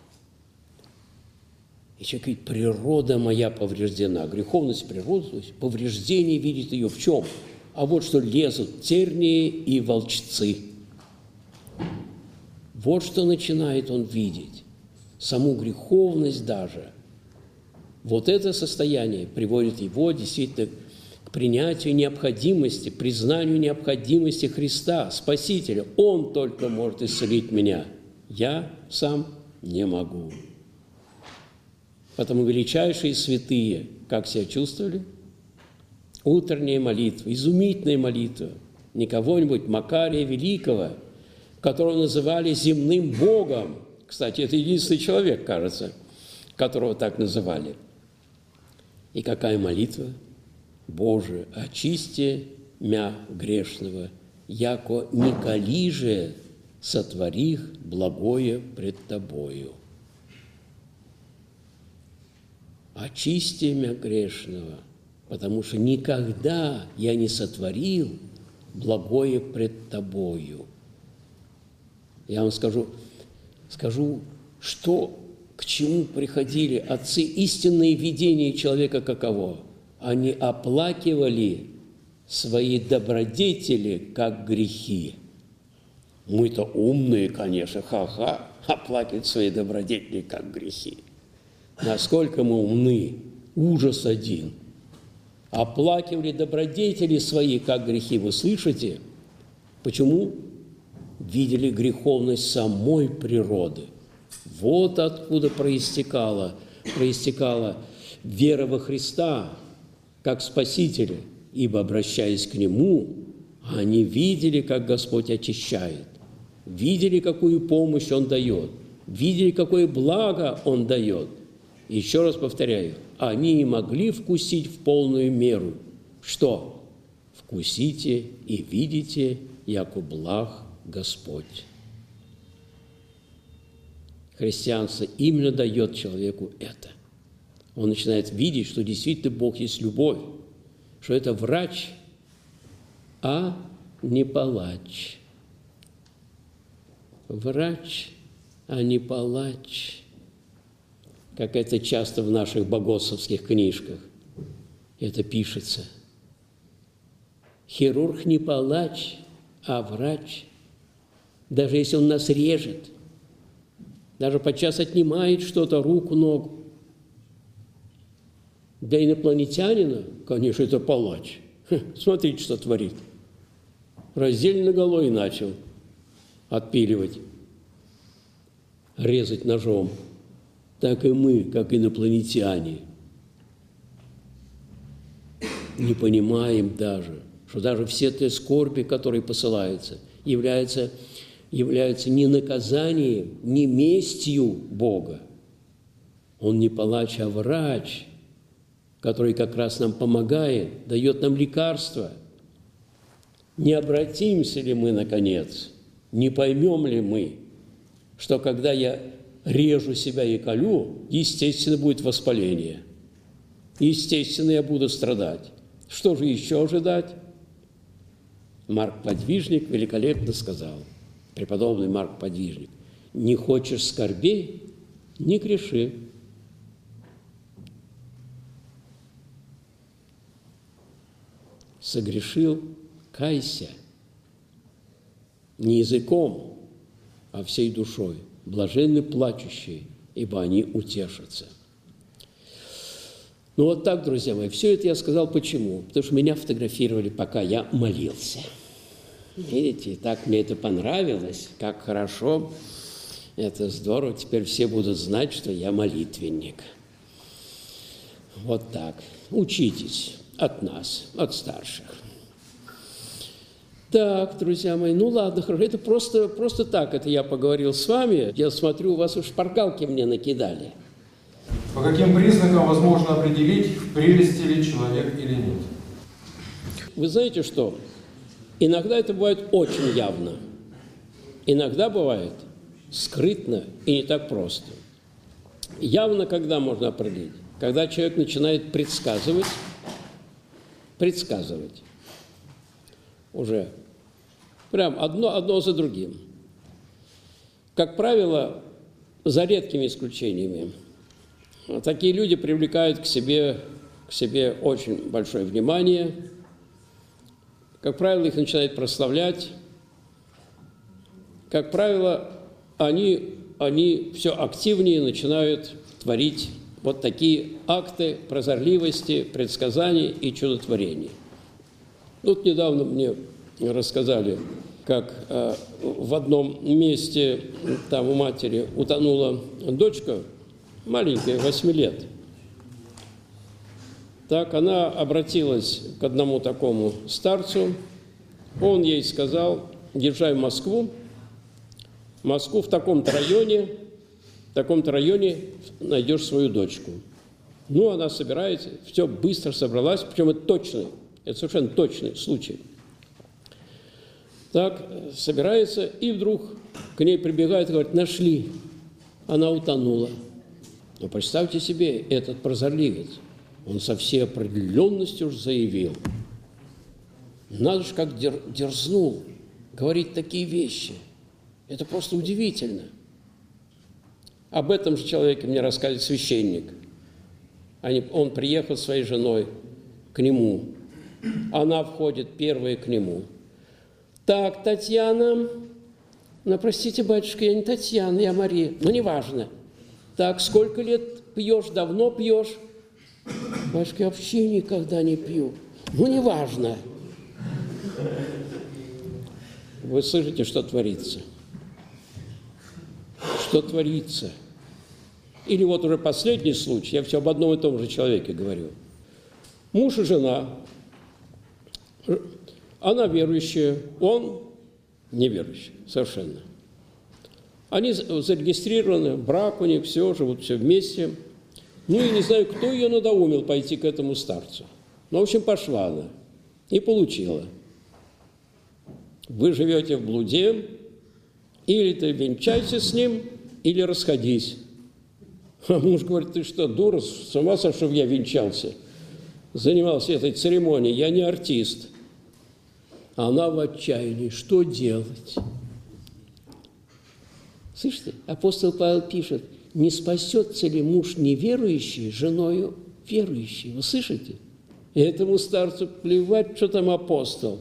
S1: И человек говорит, природа моя повреждена. Греховность природы, то есть повреждение видит ее в чем? А вот что лезут тернии и волчцы. Вот что начинает он видеть. Саму греховность даже. Вот это состояние приводит его действительно к принятию необходимости, признанию необходимости Христа, Спасителя. Он только может исцелить меня. Я сам не могу. Потому величайшие святые, как себя чувствовали? Утренняя молитва, изумительная молитва. Не кого-нибудь Макария Великого, которого называли земным Богом. Кстати, это единственный человек, кажется, которого так называли. И какая молитва? Боже, очисти мя грешного, яко не кали же сотворих благое пред Тобою. Очисти мя грешного, потому что никогда я не сотворил благое пред Тобою. Я вам скажу, скажу, что, к чему приходили отцы, истинные видения человека каково? Они оплакивали свои добродетели, как грехи. Мы-то умные, конечно, ха-ха, оплакивать свои добродетели, как грехи. Насколько мы умны, ужас один. Оплакивали добродетели свои, как грехи. Вы слышите? Почему? Видели греховность самой природы. Вот откуда проистекала, проистекала вера во Христа, как Спасителя, ибо, обращаясь к Нему, они видели, как Господь очищает, видели, какую помощь Он дает, видели, какое благо Он дает. Еще раз повторяю, они не могли вкусить в полную меру. Что? Вкусите и видите, яко благ Господь. Христианство именно дает человеку это. Он начинает видеть, что действительно Бог есть любовь, что это врач, а не палач. Врач, а не палач. Как это часто в наших богословских книжках это пишется. Хирург не палач, а врач. Даже если он нас режет, даже подчас отнимает что-то, руку, ногу. Для инопланетянина, конечно, это палач. Ха, смотрите, что творит. Раздельно голой начал отпиливать, резать ножом. Так и мы, как инопланетяне, не понимаем даже, что даже все те скорби, которые посылаются, являются, являются не наказанием, не местью Бога. Он не палач, а врач, который как раз нам помогает, дает нам лекарства. Не обратимся ли мы, наконец, не поймем ли мы, что когда я режу себя и колю, естественно, будет воспаление. Естественно, я буду страдать. Что же еще ожидать? Марк Подвижник великолепно сказал, преподобный Марк Подвижник, не хочешь скорбей, не греши. Согрешил, кайся, не языком, а всей душой. Блаженны плачущие, ибо они утешатся. Ну вот так, друзья мои, все это я сказал почему? Потому что меня фотографировали, пока я молился. Видите, так мне это понравилось, как хорошо. Это здорово, теперь все будут знать, что я молитвенник. Вот так. Учитесь от нас, от старших. Так, друзья мои, ну ладно, хорошо. Это просто, просто так, это я поговорил с вами. Я смотрю, у вас уж шпаргалки мне накидали.
S2: По каким признакам возможно определить, в прелести ли человек или нет?
S1: Вы знаете что? Иногда это бывает очень явно. Иногда бывает скрытно и не так просто. Явно когда можно определить? Когда человек начинает предсказывать, предсказывать. Уже прям одно, одно за другим. Как правило, за редкими исключениями, такие люди привлекают к себе, к себе очень большое внимание. Как правило, их начинают прославлять. Как правило, они, они все активнее начинают творить вот такие акты прозорливости, предсказаний и чудотворений. Тут недавно мне рассказали, как э, в одном месте там у матери утонула дочка, маленькая, восьми лет. Так она обратилась к одному такому старцу. Он ей сказал: езжай в Москву, в Москву в таком-то районе, в таком-то районе найдешь свою дочку. Ну, она собирается, все быстро собралась, причем это точный, это совершенно точный случай. Так, собирается, и вдруг к ней прибегает и говорит: нашли, она утонула. Но представьте себе, этот прозорливец, он со всей определенностью уже заявил. Надо же, как дер, дерзнул говорить такие вещи. Это просто удивительно. Об этом же человеке мне рассказывает священник. Они, он приехал со своей женой к нему. Она входит первая к нему. Так, Татьяна, ну, простите, батюшка, я не Татьяна, я Мария. Ну, неважно. Так, сколько лет пьешь, давно пьешь? Батюшка, я вообще никогда не пью. Ну, неважно. Вы слышите, что творится? Что творится? Или вот уже последний случай, я все об одном и том же человеке говорю. Муж и жена, она верующая, он неверующий совершенно. Они зарегистрированы, брак у них, все, живут все вместе. Ну и не знаю, кто ее надоумил пойти к этому старцу. Ну, в общем, пошла она и получила. Вы живете в блуде, или ты венчайся с ним, или расходись. А муж говорит: ты что, дура, с ума сошел, чтобы я венчался? Занимался этой церемонией, я не артист. Она в отчаянии, что делать? Слышите, апостол Павел пишет: не спасется ли муж неверующий женою верующей? Вы слышите? И этому старцу плевать, что там апостол.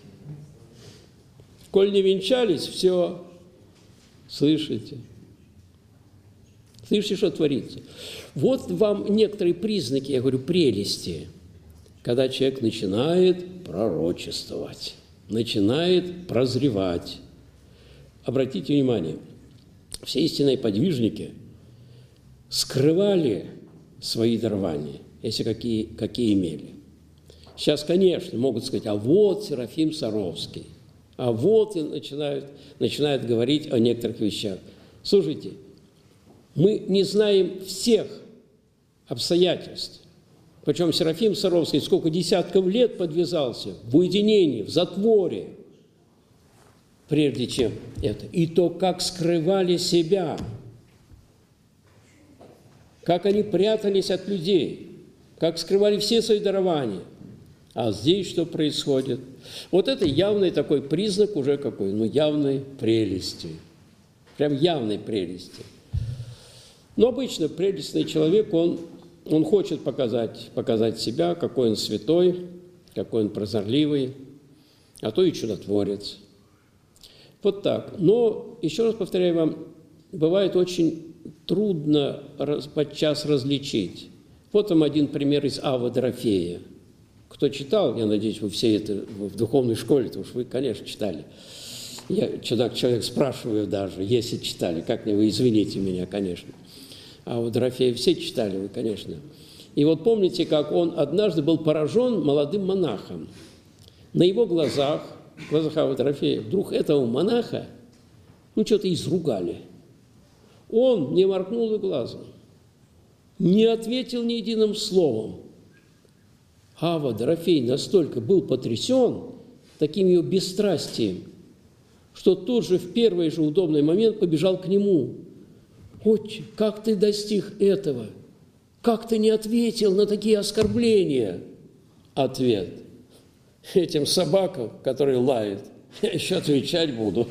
S1: Коль не венчались, все. Слышите? Слышите, что творится? Вот вам некоторые признаки, я говорю, прелести, когда человек начинает пророчествовать, начинает прозревать. Обратите внимание, все истинные подвижники скрывали свои дарования, если какие, какие имели. Сейчас, конечно, могут сказать: а вот Серафим Саровский, а вот и начинают, начинают говорить о некоторых вещах. Слушайте, мы не знаем всех обстоятельств. Причем Серафим Саровский сколько десятков лет подвязался в уединении, в затворе, прежде чем это. И то, как скрывали себя, как они прятались от людей, как скрывали все свои дарования. А здесь что происходит? Вот это явный такой признак уже какой? Ну, явной прелести. Прям явной прелести. Но обычно прелестный человек, он, он хочет показать, показать себя, какой он святой, какой он прозорливый, а то и чудотворец. Вот так. Но, еще раз повторяю вам, бывает очень трудно подчас различить. Вот вам один пример из Авва Дорофея. Кто читал, я надеюсь, вы все это в духовной школе, потому что вы, конечно, читали. Я человек, человек спрашиваю даже, если читали, как мне, вы извините меня, конечно. А вот Дорофея все читали вы, конечно. И вот помните, как он однажды был поражен молодым монахом. На его глазах, в глазах Авы Дорофея, вдруг этого монаха, ну, что-то изругали. Он не моргнул и глазом, не ответил ни единым словом. Ава Дорофей настолько был потрясен таким ее бесстрастием, что тут же в первый же удобный момент побежал к нему. «Отче, как ты достиг этого? Как ты не ответил на такие оскорбления?» Ответ: «Этим собакам, которые лают, я еще отвечать буду».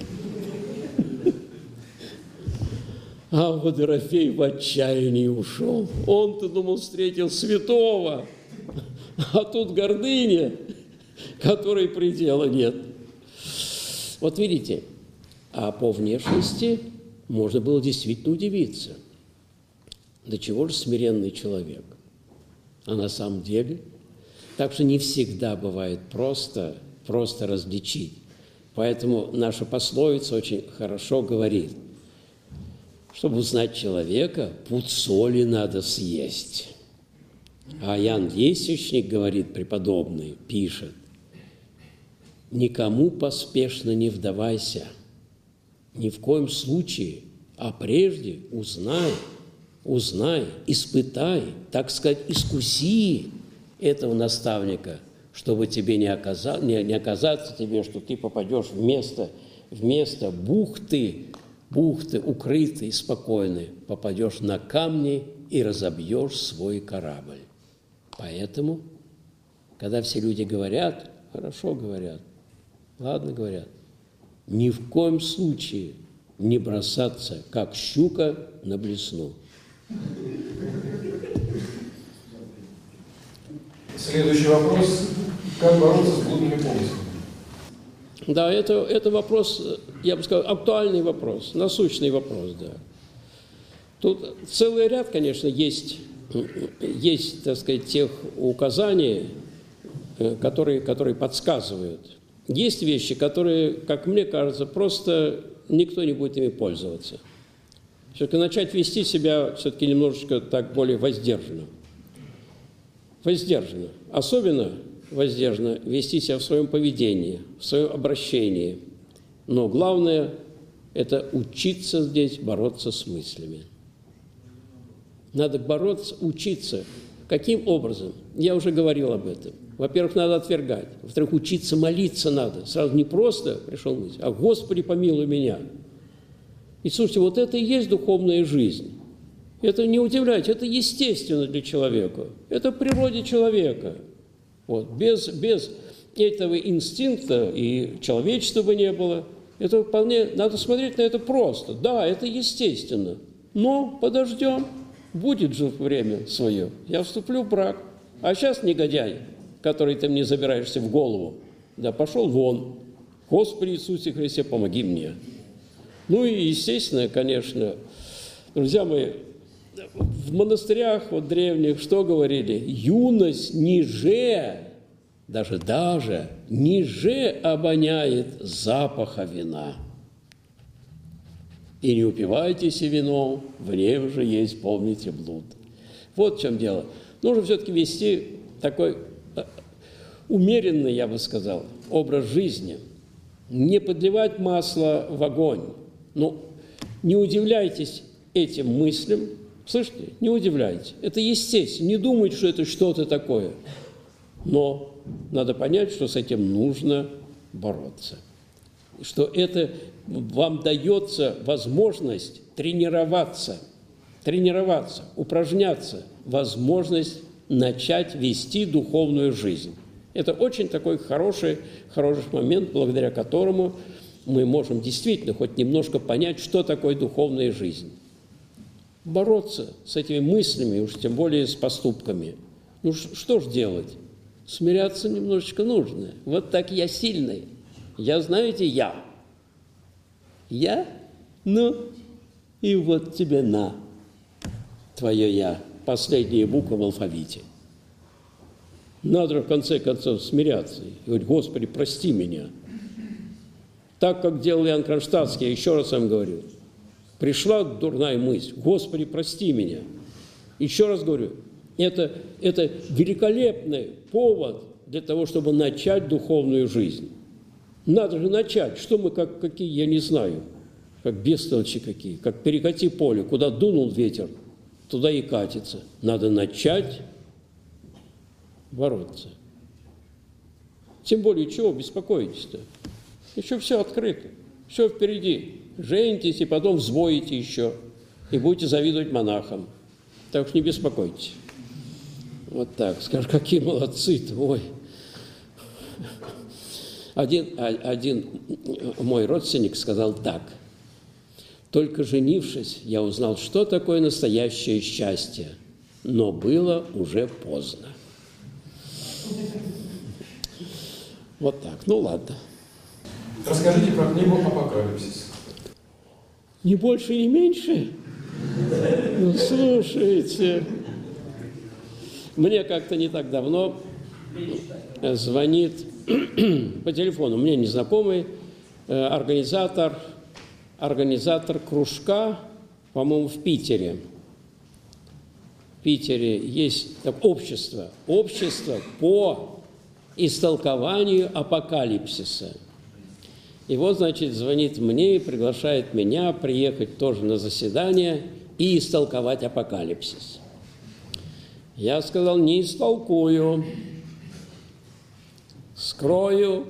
S1: Ава Дорофей в отчаянии ушел. Он-то думал, встретил святого, а тут гордыня, которой предела нет. Вот видите, а по внешности можно было действительно удивиться. До чего же смиренный человек? А на самом деле? Так что не всегда бывает просто, просто различить. Поэтому наша пословица очень хорошо говорит: чтобы узнать человека, пуд соли надо съесть. А Иоанн Лесвичник говорит, преподобный, пишет: никому поспешно не вдавайся, ни в коем случае, а прежде узнай, узнай, испытай, так сказать, искуси этого наставника, чтобы тебе не, оказа, не, не оказаться тебе, что ты попадешь в место, в место бухты, бухты, укрытой, спокойной, попадешь на камни и разобьешь свой корабль. Поэтому, когда все люди говорят, хорошо говорят, ладно говорят, ни в коем случае не бросаться, как щука на блесну.
S2: Следующий вопрос. Как бороться с блудными помыслами?
S1: Да, это, это вопрос, я бы сказал, актуальный вопрос, насущный вопрос, да. Тут целый ряд, конечно, есть, есть, так сказать, тех указаний, которые, которые подсказывают. Есть вещи, которые, как мне кажется, просто никто не будет ими пользоваться. Все-таки начать вести себя все-таки немножечко так более воздержанно. Воздержанно. Особенно воздержанно вести себя в своем поведении, в своем обращении. Но главное – это учиться здесь бороться с мыслями. Надо бороться, учиться. Каким образом? Я уже говорил об этом. Во-первых, надо отвергать. Во-вторых, учиться молиться надо. Сразу не просто пришел мысль, а «Господи, помилуй меня». И слушайте, вот это и есть духовная жизнь. Это не удивляйте, это естественно для человека. Это в природе человека. Вот. Без, без этого инстинкта и человечества бы не было. Это вполне, надо смотреть на это просто. Да, это естественно. Но подождем, будет же время свое. Я вступлю в брак. А сейчас, негодяй, который ты мне забираешься в голову, да пошел вон. Господи Иисусе Христе, помоги мне. Ну и, естественно, конечно, друзья мои, в монастырях вот древних что говорили? Юность ниже, даже, даже ниже обоняет запаха вина. И не упивайтесь вином, в нем же есть, помните, блуд. Вот в чем дело. Нужно все-таки вести такой умеренный, я бы сказал, образ жизни. Не подливать масло в огонь. Ну, не удивляйтесь этим мыслям. Слышите? Не удивляйтесь. Это естественно. Не думайте, что это что-то такое. Но надо понять, что с этим нужно бороться. Что это вам дается возможность тренироваться, тренироваться, упражняться, возможность начать вести духовную жизнь. Это очень такой хороший, хороший момент, благодаря которому мы можем действительно хоть немножко понять, что такое духовная жизнь. Бороться с этими мыслями, уж тем более с поступками. Ну что ж делать? Смиряться немножечко нужно. Вот так я сильный. Я, знаете, я. Я? Ну, и вот тебе на, твое я. Последняя буква в алфавите. Надо в конце концов смиряться и говорить: Господи, прости меня. Так, как делал Иоанн Кронштадтский, я еще раз вам говорю, пришла дурная мысль, Господи, прости меня. Еще раз говорю, это, это великолепный повод для того, чтобы начать духовную жизнь. Надо же начать. Что мы, как, какие, я не знаю, как бестолочи какие, как перекати поле, куда дунул ветер, туда и катится. Надо начать бороться. Тем более, чего беспокоитесь-то? Еще все открыто, все впереди. Женитесь и потом взвоите еще, и будете завидовать монахам. Так что не беспокойтесь. Вот так. Скажешь, какие молодцы-то, ой. Один, один мой родственник сказал так. Только женившись, я узнал, что такое настоящее счастье. Но было уже поздно. Вот так. Ну, ладно.
S2: Расскажите про книгу «Апокалипсис».
S1: Не больше, не меньше? Ну, слушайте. Мне как-то не так давно звонит по телефону мне незнакомый организатор, организатор кружка, по-моему, в Питере. В Питере есть так, общество, общество по истолкованию апокалипсиса. И вот, значит, звонит мне и приглашает меня приехать тоже на заседание и истолковать апокалипсис. Я сказал, не истолкую, скрою.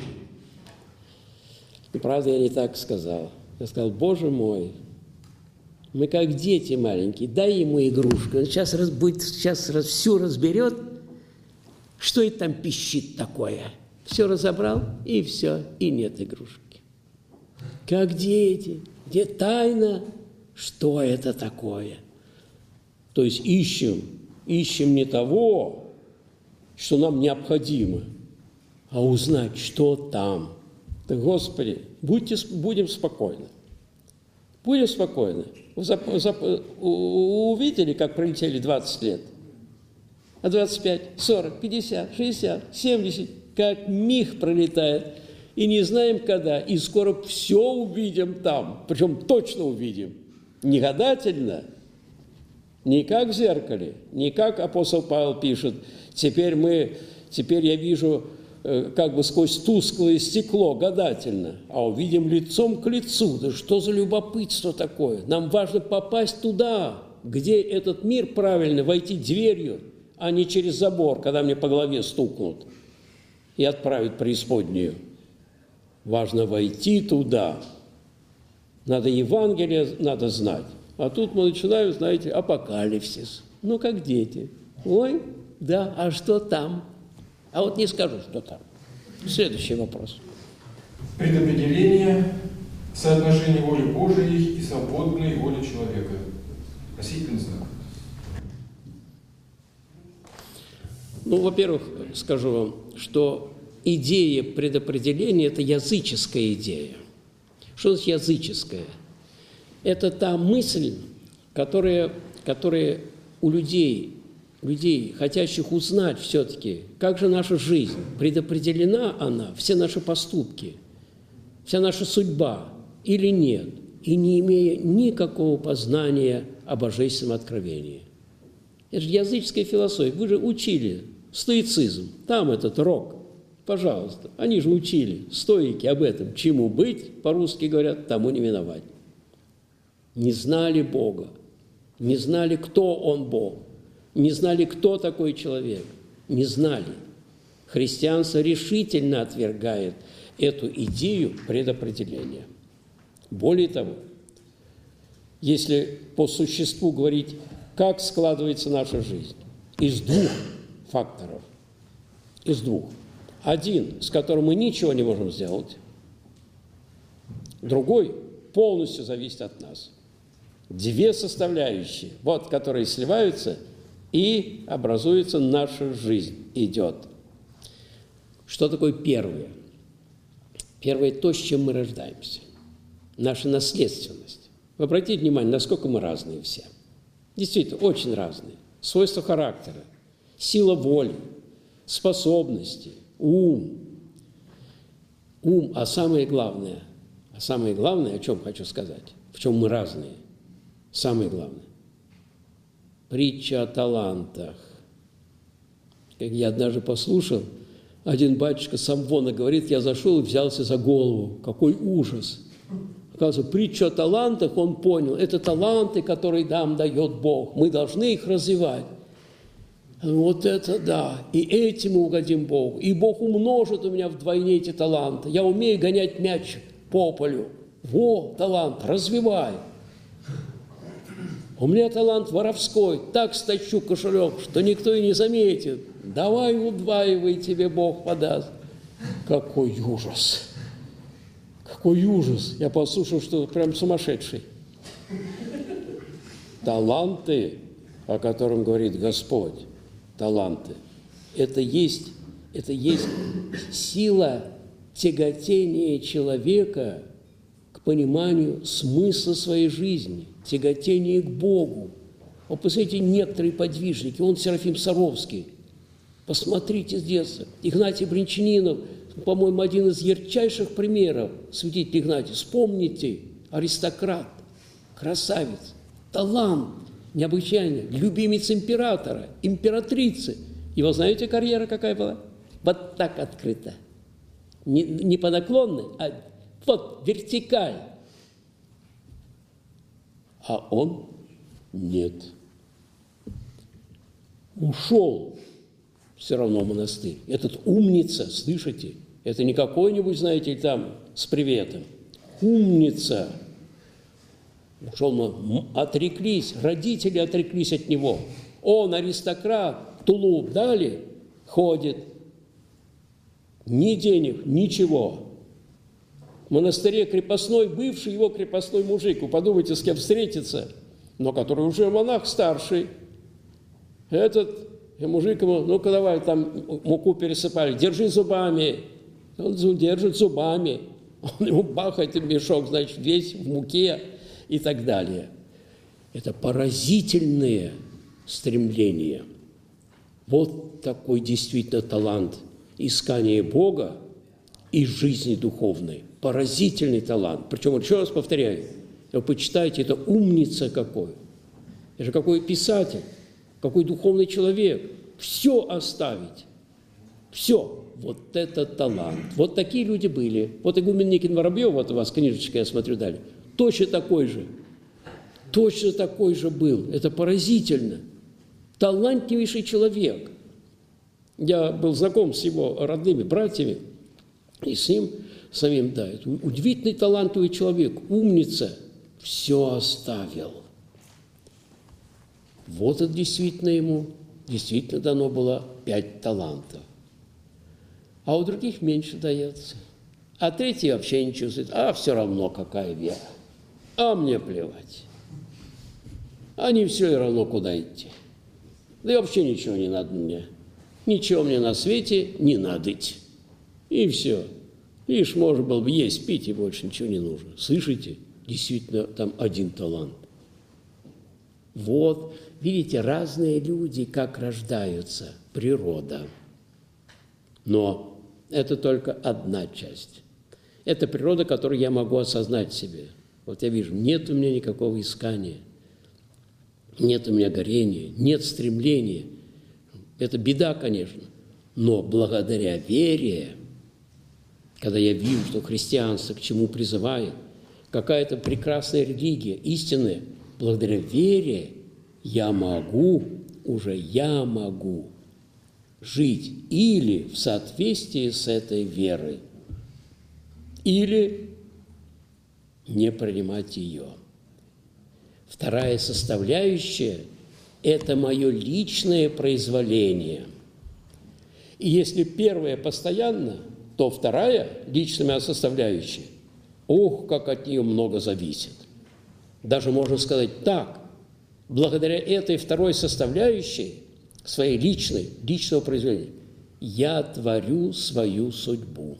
S1: И, правда, я не так сказал. Я сказал, Боже мой, мы как дети маленькие, дай ему игрушку. Он сейчас, раз, будет, сейчас раз, всю разберет, что это там пищит такое. Все разобрал, и все, и нет игрушки. Как дети, где тайна, что это такое? То есть ищем, ищем не того, что нам необходимо, а узнать, что там. Так, Господи, будьте, будем спокойны. Будем спокойны. Вы зап, зап, увидели, как пролетели двадцать лет? А двадцать пять, сорок, пятьдесят, шестьдесят, семьдесят, как миг пролетает. И не знаем, когда, и скоро все увидим там, причем точно увидим. Не гадательно, не как в зеркале, не как апостол Павел пишет, теперь мы, теперь я вижу как бы сквозь тусклое стекло, гадательно, а увидим лицом к лицу. Да что за любопытство такое? Нам важно попасть туда, где этот мир правильно, войти дверью, а не через забор, когда мне по голове стукнут и отправят в преисподнюю. Важно войти туда. Надо Евангелие, надо знать. А тут мы начинаем, знаете, апокалипсис. Ну, как дети. Ой, да, а что там? А вот не скажу, что там. Следующий вопрос.
S2: Предопределение соотношения воли Божией и свободной воли человека. Вопросительный знак.
S1: Ну, во-первых, скажу вам, что идея предопределения – это языческая идея. Что значит языческая? Это та мысль, которая, которая у людей, людей, хотящих узнать все-таки, как же наша жизнь, предопределена она, все наши поступки, вся наша судьба или нет, и не имея никакого познания о божественном откровении. Это же языческая философия. Вы же учили стоицизм, там этот рок. Пожалуйста, они же учили, стоики, об этом. Чему быть, по-русски говорят, тому не миновать. Не знали Бога, не знали, кто Он Бог, не знали, кто такой человек, не знали. Христианство решительно отвергает эту идею предопределения. Более того, если по существу говорить, как складывается наша жизнь, из двух факторов, из двух. Один, с которым мы ничего не можем сделать, другой полностью зависит от нас. Две составляющие, вот, которые сливаются, и образуется наша жизнь, идет. Что такое первое? Первое – то, с чем мы рождаемся. Наша наследственность. Вы обратите внимание, насколько мы разные все. Действительно, очень разные. Свойства характера, сила воли, способности, ум. Ум, а самое главное А самое главное, о чем хочу сказать, в чем мы разные, самое главное, притча о талантах. Как я однажды послушал, один батюшка Самвона говорит, я зашел и взялся за голову. Какой ужас! Оказывается, притчу о талантах он понял. Это таланты, которые нам дает Бог. Мы должны их развивать. Вот это да. И этим мы угодим Богу. И Бог умножит у меня вдвойне эти таланты. Я умею гонять мяч по полю. Во, талант, развивай. У меня талант воровской. Так стащу кошелек, что никто и не заметит. Давай удваивай, тебе Бог подаст. Какой ужас! Какой ужас! Я послушал, что прям сумасшедший. Таланты, о котором говорит Господь, таланты, это есть, это есть сила тяготения человека к пониманию смысла своей жизни, тяготение к Богу. Вот посмотрите, некоторые подвижники, он Серафим Саровский, посмотрите с детства, Игнатий Бринчанинов, по-моему, один из ярчайших примеров, святитель Игнатий. Вспомните, аристократ, красавец, талант необычайный, любимец императора, императрицы. Его знаете, карьера какая была? Вот так открыта. Не, не по наклонной, а вот вертикаль. А он нет. Ушел все равно в монастырь. Этот умница, слышите? Это не какой-нибудь, знаете, там с приветом. Умница. Ушел, мы отреклись, родители отреклись от него. Он аристократ, тулуп дали, ходит. Ни денег, ничего. В монастыре крепостной, бывший его крепостной мужик, вы подумайте, с кем встретиться, но который уже монах старший. Этот мужик ему, ну-ка давай, там муку пересыпали, держи зубами. Он держит зубами. Он ему бахает мешок, значит, весь в муке и так далее. Это поразительные стремления. Вот такой действительно талант искания Бога и жизни духовной. Поразительный талант. Причем, еще раз повторяю, вы почитайте, это умница какой. Это же какой писатель, какой духовный человек. Все оставить. Все. Вот это талант. Вот такие люди были. Вот игумен Никин Воробьев, вот у вас книжечка, я смотрю, дали. Точно такой же. Точно такой же был. Это поразительно. Талантливейший человек. Я был знаком с его родными братьями, и с ним самим, да, это удивительный талантливый человек, умница, все оставил. Вот это действительно ему, действительно дано было пять талантов. А у других меньше дается. А третий вообще не чувствует, а все равно какая вера, а мне плевать. А не все равно куда идти. Да и вообще ничего не надо мне. Ничего мне на свете не надо идти. И все. Лишь можно было бы есть, пить, и больше ничего не нужно. Слышите? Действительно, там один талант. Вот, видите, разные люди, как рождаются. Природа. Но это только одна часть. Это природа, которую я могу осознать в себе. Вот я вижу, нет у меня никакого искания. Нет у меня горения, нет стремления. Это беда, конечно. Но благодаря вере, когда я вижу, что христианство к чему призывает, какая-то прекрасная религия, истинная, благодаря вере я могу, уже я могу жить или в соответствии с этой верой, или не принимать ее. Вторая составляющая – это мое личное произволение. И если первая постоянно, то вторая, личная моя составляющая, ох, как от нее много зависит. Даже можно сказать так, благодаря этой второй составляющей, своей личной, личного произволения, я творю свою судьбу.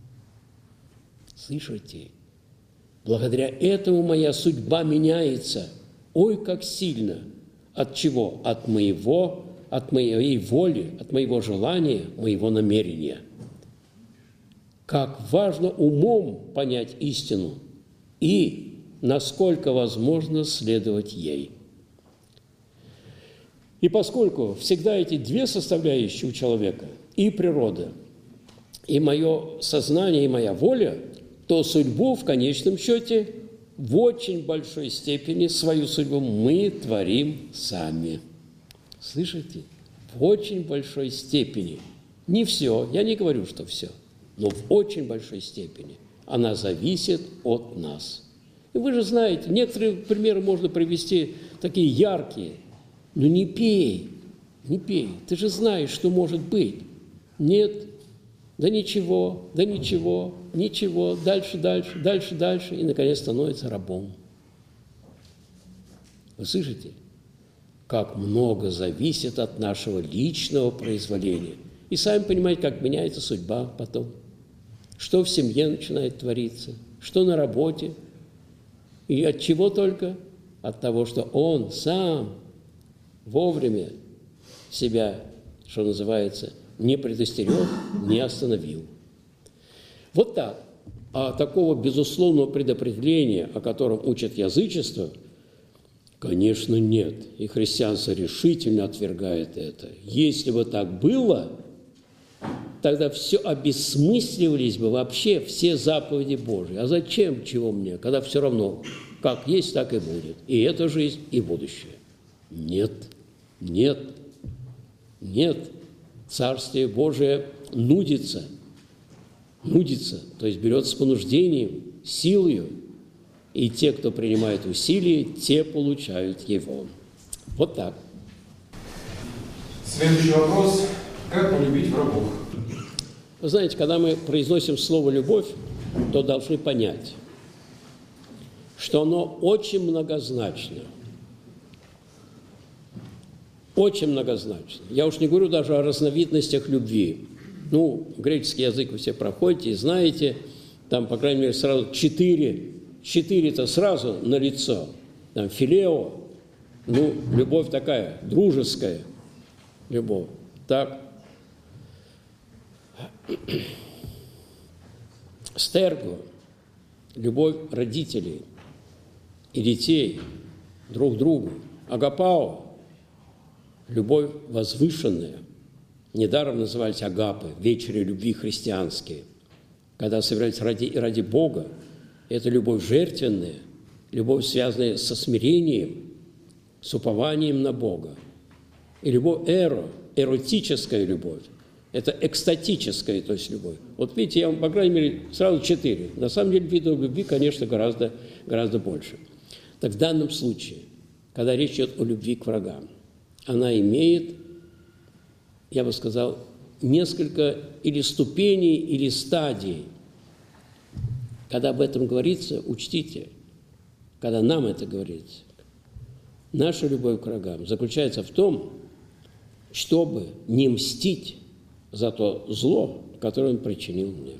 S1: Слышите? Благодаря этому моя судьба меняется. Ой, как сильно! От чего? От моего, от моей воли, от моего желания, моего намерения. Как важно умом понять истину, и, насколько возможно, следовать ей. И поскольку всегда эти две составляющие у человека, и природа, и мое сознание, и моя воля, то судьбу в конечном счете в очень большой степени свою судьбу мы творим сами. Слышите? В очень большой степени. Не все, я не говорю, что все, но в очень большой степени она зависит от нас. И вы же знаете, некоторые примеры можно привести, такие яркие. Ну не пей, не пей, ты же знаешь, что может быть. Нет, да ничего, да ничего, ничего, дальше, дальше, дальше, дальше, и, наконец, становится рабом. Вы слышите? Как много зависит от нашего личного произволения. И сами понимаете, как меняется судьба потом. Что в семье начинает твориться, что на работе. И от чего только? От того, что он сам вовремя себя, что называется, не предостерег, не остановил. Вот так. А такого безусловного предопределения, о котором учат язычество, конечно, нет. И христианство решительно отвергает это. Если бы так было, тогда все обесмысливались бы вообще все заповеди Божьи. А зачем, чего мне, когда все равно, как есть, так и будет. И эта жизнь, и будущее. Нет, нет, нет. Царствие Божие нудится, нудится, то есть берется с понуждением, силою, и те, кто принимает усилия, те получают его. Вот так.
S2: Следующий вопрос. Как полюбить врагов?
S1: Вы знаете, когда мы произносим слово «любовь», то должны понять, что оно очень многозначно. Очень многозначно. Я уж не говорю даже о разновидностях любви. Ну, греческий язык вы все проходите и знаете, там, по крайней мере, сразу четыре, четыре-то сразу налицо. Там филео, ну, любовь такая, дружеская любовь. Так. Стерго, любовь родителей и детей друг к другу. Агапао, любовь возвышенная. Недаром назывались агапы, вечери любви христианские. Когда собираются ради, ради Бога, это любовь жертвенная, любовь, связанная со смирением, с упованием на Бога. И любовь эро, эротическая любовь. Это экстатическая, то есть любовь. Вот видите, я вам, по крайней мере, сразу четыре. На самом деле, видов любви, конечно, гораздо, гораздо больше. Так в данном случае, когда речь идет о любви к врагам, она имеет, я бы сказал, несколько или ступеней, или стадий. Когда об этом говорится, учтите, когда нам это говорится, наша любовь к врагам заключается в том, чтобы не мстить за то зло, которое он причинил мне.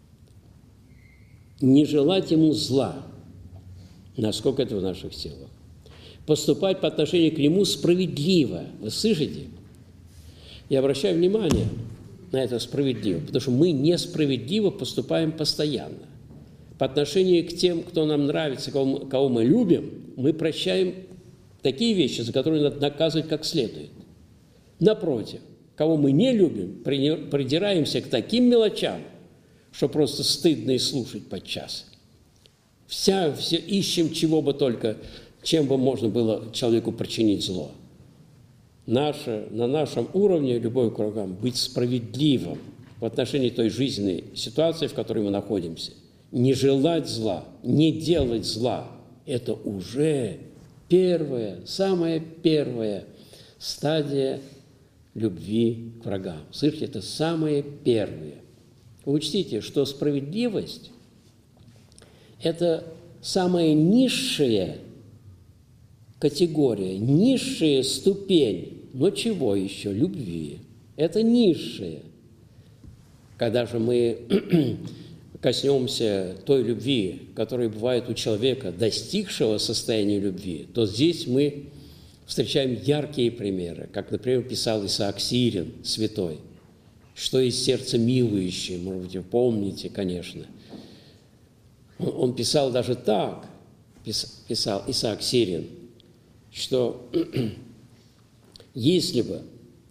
S1: Не желать ему зла, насколько это в наших силах. Поступать по отношению к нему справедливо. Вы слышите? Я обращаю внимание на это справедливо, потому что мы несправедливо поступаем постоянно. По отношению к тем, кто нам нравится, кого мы, кого мы любим, мы прощаем такие вещи, за которые надо наказывать как следует. Напротив, кого мы не любим, придираемся к таким мелочам, что просто стыдно и слушать подчас. Вся, все ищем чего бы только, чем бы можно было человеку причинить зло. Наша, на нашем уровне любовь к врагам быть справедливым в отношении той жизненной ситуации, в которой мы находимся. Не желать зла, не делать зла – это уже первая, самая первая стадия любви к врагам. Слышите, это самое первое. Учтите, что справедливость – это самая низшая категория, низшая ступень. Но чего еще? Любви. Это низшая. Когда же мы коснемся той любви, которая бывает у человека, достигшего состояния любви, то здесь мы встречаем яркие примеры, как, например, писал Исаак Сирин, святой, что из сердца милующее, может быть, вы помните, конечно. Он, он писал даже так, пис, писал Исаак Сирин, что если бы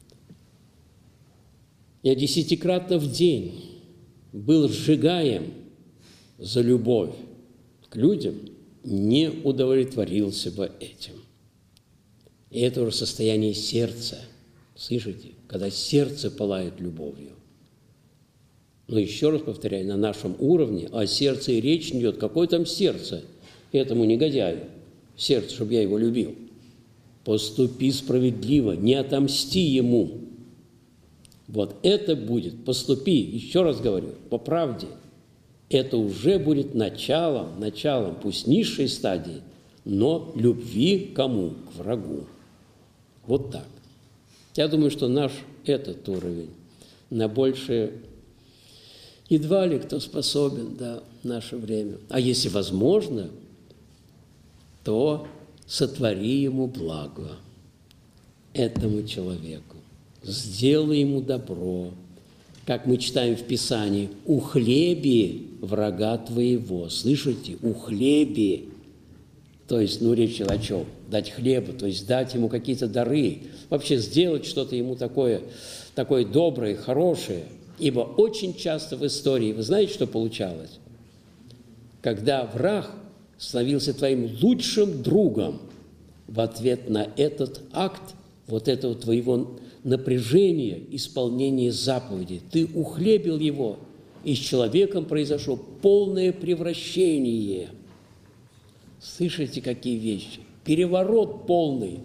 S1: я десятикратно в день был сжигаем за любовь к людям, не удовлетворился бы этим. И это уже состояние сердца, слышите, когда сердце пылает любовью. Но еще раз повторяю, на нашем уровне о сердце и речь не идет. Какое там сердце этому негодяю? Сердце, чтобы я его любил. Поступи справедливо, не отомсти ему. Вот это будет, поступи, еще раз говорю, по правде. Это уже будет началом, началом, пусть низшей стадии, но любви к кому? К врагу. Вот так. Я думаю, что наш этот уровень на большее едва ли кто способен, да, в наше время. А если возможно, то сотвори ему благо, этому человеку. Сделай ему добро. Как мы читаем в Писании, «Ухлеби врага твоего». Слышите? «Ухлеби». То есть, ну, речь о чем? Дать хлеба, то есть дать ему какие-то дары. Вообще сделать что-то ему такое, такое доброе, хорошее. Ибо очень часто в истории, вы знаете, что получалось? Когда враг становился твоим лучшим другом в ответ на этот акт, вот этого твоего напряжения, исполнения заповедей, ты ухлебил его, и с человеком произошло полное превращение. Слышите, какие вещи? Переворот полный.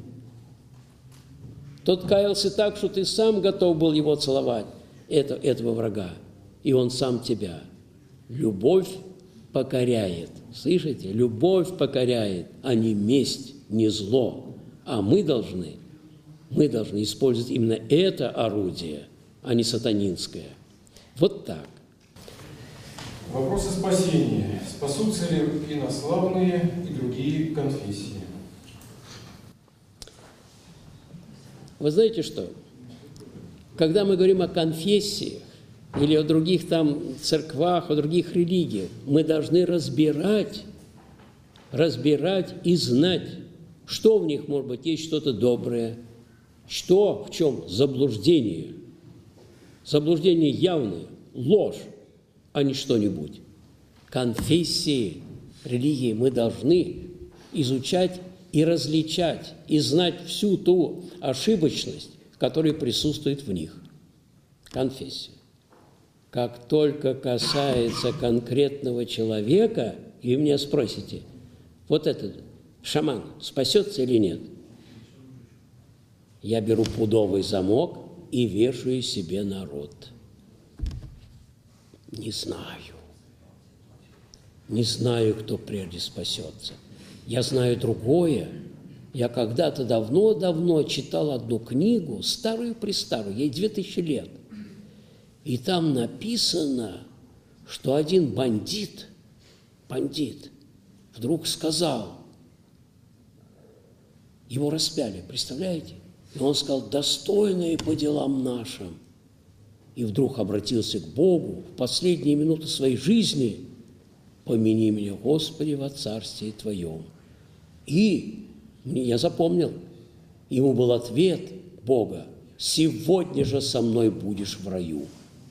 S1: Тот каялся так, что ты сам готов был его целовать, это, этого врага, и он сам тебя. Любовь покоряет. Слышите? Любовь покоряет, а не месть, не зло. А мы должны, мы должны использовать именно это орудие, а не сатанинское. Вот так.
S2: Вопрос о спасении. Спасутся ли инославные и другие конфессии?
S1: Вы знаете что? Когда мы говорим о конфессиях или о других там церквах, о других религиях, мы должны разбирать, разбирать и знать, что в них, может быть, есть что-то доброе, что, в чем заблуждение. Заблуждение явное, ложь, а не что-нибудь. Конфессии, религии мы должны изучать и различать, и знать всю ту ошибочность, которая присутствует в них. Конфессия. Как только касается конкретного человека, и вы меня спросите, вот этот шаман спасется или нет? Я беру пудовый замок и вешаю себе на рот. Не знаю. Не знаю, кто прежде спасется. Я знаю другое. Я когда-то давно-давно читал одну книгу, старую-престарую, ей две тысячи лет. И там написано, что один бандит, бандит, вдруг сказал, его распяли, представляете? И он сказал, достойные по делам нашим. И вдруг обратился к Богу в последние минуты своей жизни, помяни меня, Господи, во Царстве Твоем. И я запомнил, ему был ответ Бога, сегодня же со мной будешь в раю.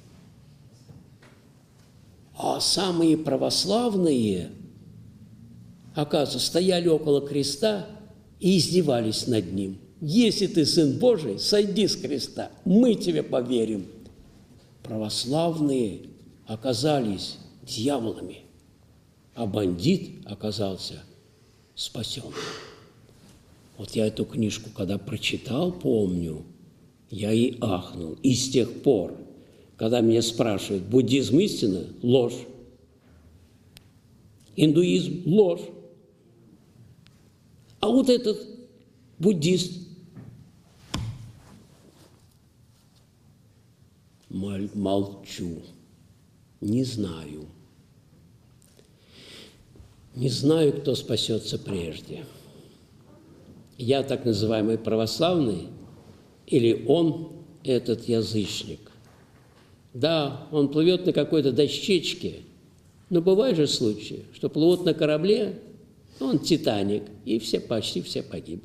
S1: А самые православные, оказывается, стояли около креста и издевались над ним. Если ты Сын Божий, сойди с креста, мы тебе поверим. Православные оказались дьяволами, а бандит оказался спасенным. Вот я эту книжку, когда прочитал, помню, я и ахнул. И с тех пор, когда меня спрашивают, буддизм истина? Ложь. Индуизм? Ложь. А вот этот буддист молчу, не знаю. Не знаю, кто спасется прежде. Я так называемый православный или он, этот язычник. Да, он плывет на какой-то дощечке, Но бывают же случаи, что плывут на корабле, он «Титаник», и все, почти все погибли.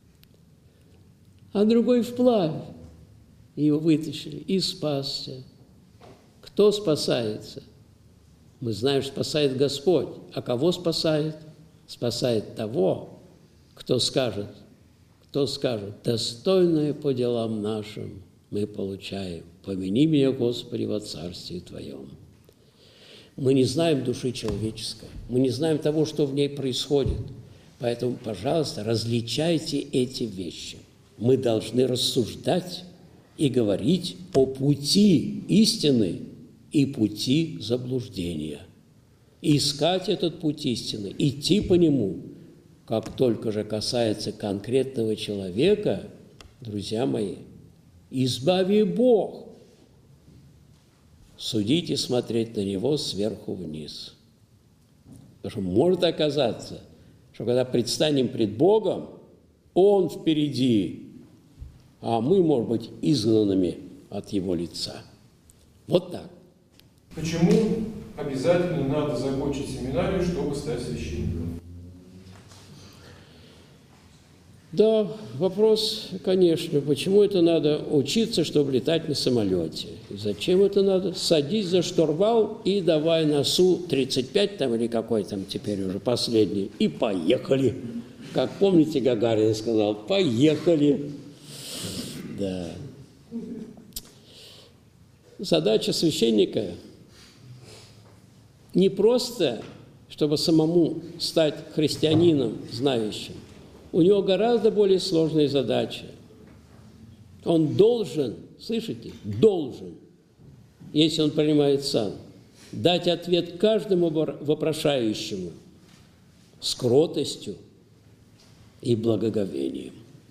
S1: А другой вплавь, его вытащили и спасся. Кто спасается? Мы знаем, что спасает Господь. А кого спасает? Спасает того, кто скажет, кто скажет, достойное по делам нашим мы получаем. Помяни меня, Господи, во Царстве Твоем. Мы не знаем души человеческой, мы не знаем того, что в ней происходит. Поэтому, пожалуйста, различайте эти вещи. Мы должны рассуждать и говорить о пути истины и пути заблуждения. И искать этот путь истины, идти по нему. Как только же касается конкретного человека, друзья мои, избави Бог судить и смотреть на него сверху вниз. Потому что может оказаться, что когда предстанем пред Богом, Он впереди, а мы, может быть, изгнанными от Его лица. Вот так.
S2: Почему обязательно надо закончить семинарию, чтобы стать священником?
S1: Да, вопрос, конечно, почему это надо учиться, чтобы летать на самолете? Зачем это надо? Садись за штурвал и давай на Су тридцать пять там или какой там теперь уже последний, и поехали. Как помните, Гагарин сказал, поехали. Да. Задача священника не просто, чтобы самому стать христианином знающим. У него гораздо более сложная задача. Он должен, слышите, должен, если он принимает сан, дать ответ каждому вопрошающему с кротостью и благоговением.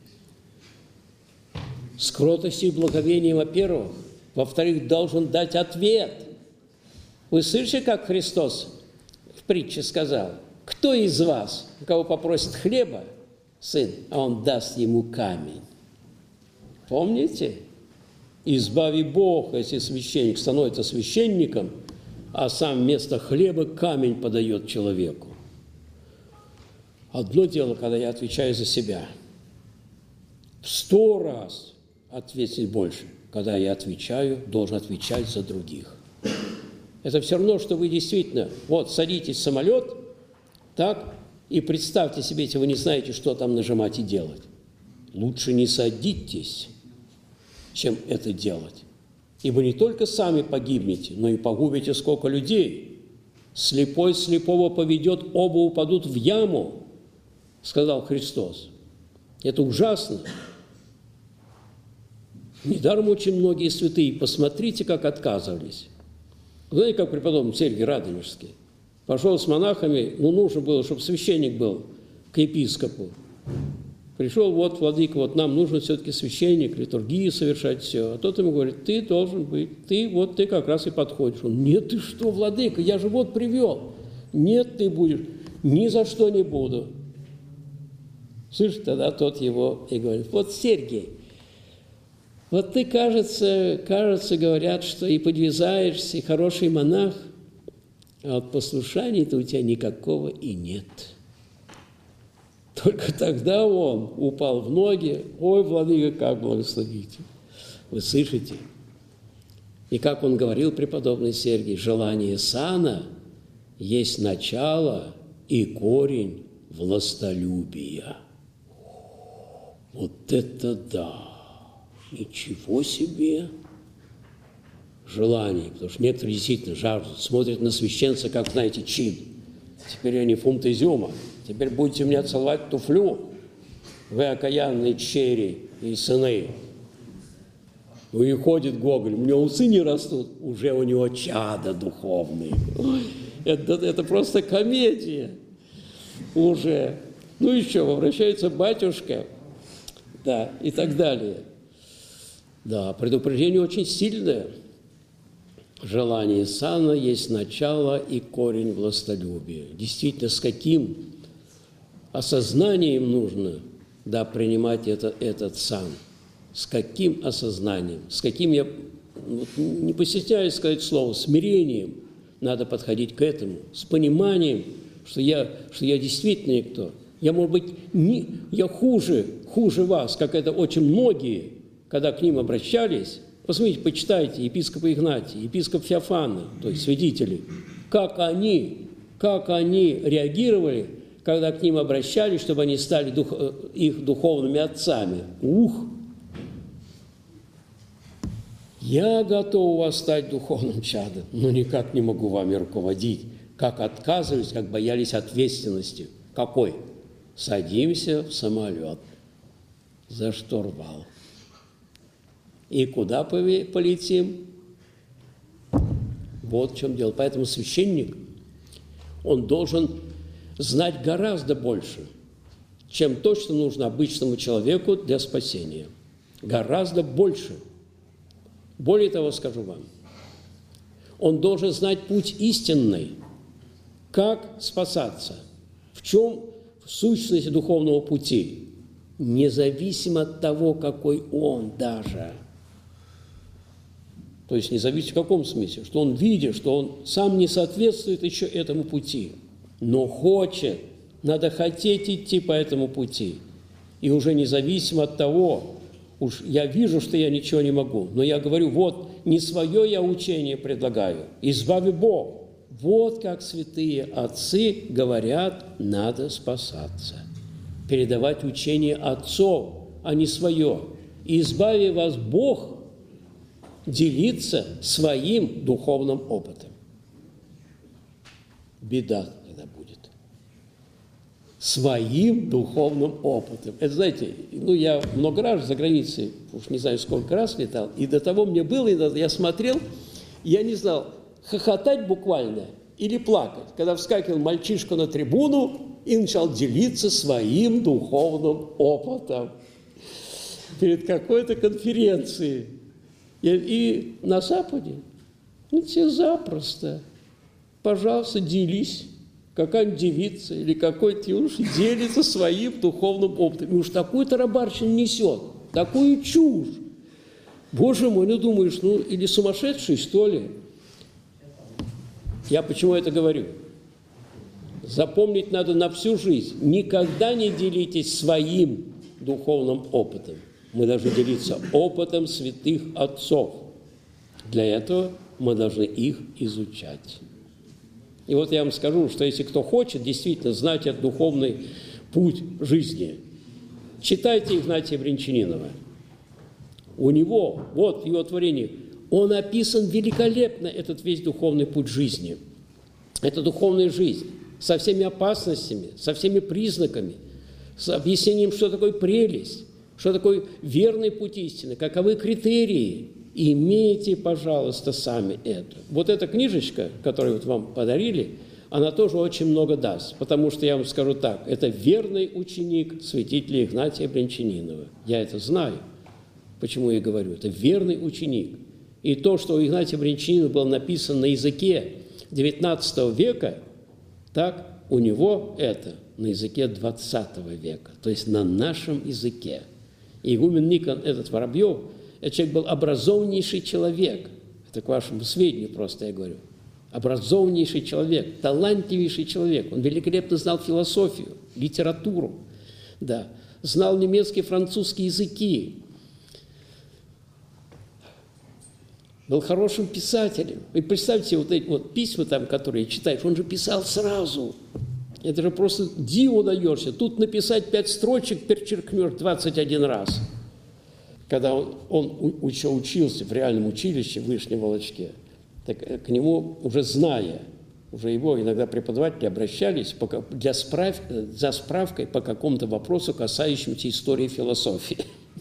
S1: С кротостью и благоговением, во-первых. Во-вторых, должен дать ответ. Вы слышите, как Христос в притче сказал, кто из вас, у кого попросит хлеба, сын, а он даст ему камень. Помните? Избави Бог, если священник становится священником, а сам вместо хлеба камень подает человеку. Одно дело, когда я отвечаю за себя. В сто раз ответить больше. Когда я отвечаю, должен отвечать за других. Это все равно, что вы действительно, вот, садитесь в самолет, так, и представьте себе, если вы не знаете, что там нажимать и делать. Лучше не садитесь, чем это делать. Ибо не только сами погибнете, но и погубите сколько людей. Слепой слепого поведет, оба упадут в яму, сказал Христос. Это ужасно. Недаром очень многие святые, посмотрите, как отказывались. Знаете, как преподобный Сергий Радонежский? Пошел с монахами, ну, нужно было, чтобы священник был к епископу. Пришел, вот, владыка, вот нам нужен все-таки священник, литургию совершать, все. А тот ему говорит, ты должен быть, ты, вот, ты как раз и подходишь. Он, нет, ты что, владыка, я же вот привел. Нет, ты будешь, ни за что не буду. Слышь, тогда тот его и говорит, вот, Сергий, вот ты, кажется, кажется, говорят, что и подвязаешься, и хороший монах, а от послушания-то у тебя никакого и нет. Только тогда он упал в ноги, ой, владыка, как благословите. Вы слышите? И как он говорил, преподобный Сергий, желание сана есть начало и корень властолюбия. Вот это да! Ничего себе! Желание, потому что некоторые действительно жаждут, смотрят на священца, как, знаете, чин. Теперь я не фунт изюма, теперь будете меня целовать туфлю, вы окаянные черри и сыны. Ну и ходит Гоголь, у него усы не растут, уже у него чада духовные. Это, это просто комедия уже. Ну еще, возвращается батюшка, да, и так далее. Да, предупреждение очень сильное. Желание сана есть начало и корень властолюбия. Действительно, с каким осознанием нужно, да, принимать это, этот сан? С каким осознанием? С каким, я вот, не постесняюсь сказать слово, смирением. надо подходить к этому с пониманием, что я, что я действительно никто. Я, может быть, не, я хуже, хуже вас, как это очень многие, когда к ним обращались. Посмотрите, почитайте епископа Игнатия, епископ Феофана, то есть свидетели, как они, как они реагировали, когда к ним обращались, чтобы они стали дух, их духовными отцами. Ух! Я готов у вас стать духовным чадом, но никак не могу вами руководить. Как отказывались, как боялись ответственности. Какой? Садимся в самолет за штурвал. И куда полетим? Вот в чем дело. Поэтому священник, он должен знать гораздо больше, чем то, что нужно обычному человеку для спасения. Гораздо больше. Более того, скажу вам, он должен знать путь истинный, как спасаться, в чем сущность духовного пути, независимо от того, какой он даже. То есть независимо в каком смысле? Что он видит, что он сам не соответствует еще этому пути, но хочет, надо хотеть идти по этому пути. И уже независимо от того, уж я вижу, что я ничего не могу, но я говорю, вот, не свое я учение предлагаю, избави Бог. Вот как святые отцы говорят, надо спасаться. Передавать учение отцов, а не свое. И избави вас Бог делиться своим духовным опытом. Беда тогда будет. Своим духовным опытом. Это, знаете, ну, я много раз за границей, уж не знаю, сколько раз летал, и до того мне было, и я смотрел, я не знал, хохотать буквально или плакать, когда вскакивал мальчишка на трибуну и начал делиться своим духовным опытом перед какой-то конференцией. И, и на Западе, ну, все запросто, пожалуйста, делись. Какая-нибудь девица или какой-то юноша делится своим духовным опытом. И уж такую тарабарщину несет, такую чушь. Боже мой, ну думаешь, ну или сумасшедший, что ли? Я почему это говорю? Запомнить надо на всю жизнь. Никогда не делитесь своим духовным опытом. Мы должны делиться опытом святых отцов. Для этого мы должны их изучать. И вот я вам скажу, что если кто хочет действительно знать этот духовный путь жизни, читайте Игнатия Брянчанинова. У него, вот в его творении, он описан великолепно, этот весь духовный путь жизни. Это духовная жизнь со всеми опасностями, со всеми признаками, с объяснением, что такое прелесть, что такое верный путь истины, каковы критерии. Имейте, пожалуйста, сами это. Вот эта книжечка, которую вот вам подарили, она тоже очень много даст, потому что я вам скажу так, это верный ученик святителя Игнатия Брянчанинова. Я это знаю. Почему я говорю? Это верный ученик. И то, что у Игнатия Брянчанинова было написано на языке девятнадцатого века, так у него это на языке двадцатого века, то есть на нашем языке. И игумен Никон, этот Воробьев, этот человек был образованнейший человек. Это к вашему сведению просто я говорю. Образованнейший человек, талантливейший человек. Он великолепно знал философию, литературу, да, знал немецкий, французский языки. Был хорошим писателем. Вы представьте себе вот эти вот письма, там, которые читаешь, он же писал сразу. Это же просто диву даешься. Тут написать пять строчек, перечеркнешь двадцать один раз. Когда он, он еще учился в реальном училище в Вышнем Волочке, так к нему уже зная, уже его иногда преподаватели обращались для справ... за справкой по какому-то вопросу, касающемуся истории философии.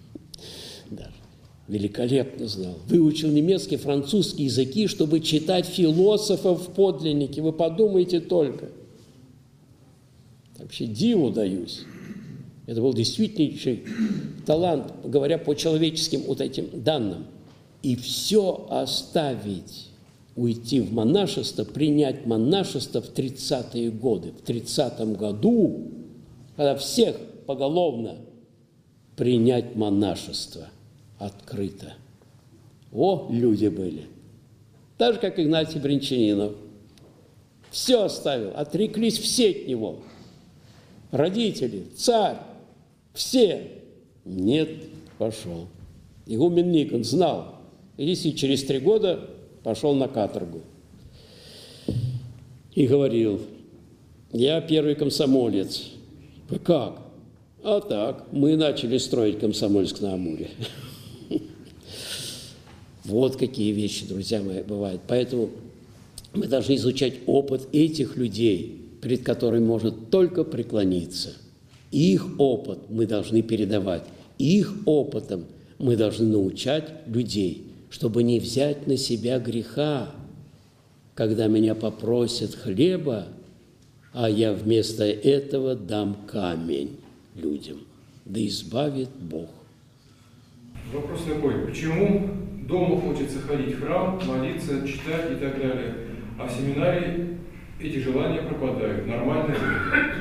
S1: Великолепно знал. Выучил немецкий, французский языки, чтобы читать философов в подлиннике. Вы подумайте только. Вообще диву даюсь. Это был действительнейший талант, говоря по человеческим вот этим данным. И все оставить, уйти в монашество, принять монашество в тридцатые годы. В тридцатом году, когда всех поголовно принять монашество. Открыто. О, люди были. Так же, как Игнатий Брянчанинов. Все оставил, отреклись все от него. Родители, царь, все. Нет, пошел. Игумен Никон знал. И если через три года пошел на каторгу. И говорил: я первый комсомолец. Как? А так, мы начали строить Комсомольск на Амуре. Вот какие вещи, друзья мои, бывают. Поэтому мы должны изучать опыт этих людей, перед которыми можно только преклониться. Их опыт мы должны передавать. Их опытом мы должны научать людей, чтобы не взять на себя греха, когда меня попросят хлеба, а я вместо этого дам камень людям. Да избавит Бог.
S2: Вопрос такой: почему дома хочется ходить в храм, молиться, читать и так далее, а в семинарии эти желания пропадают? Нормально ли это?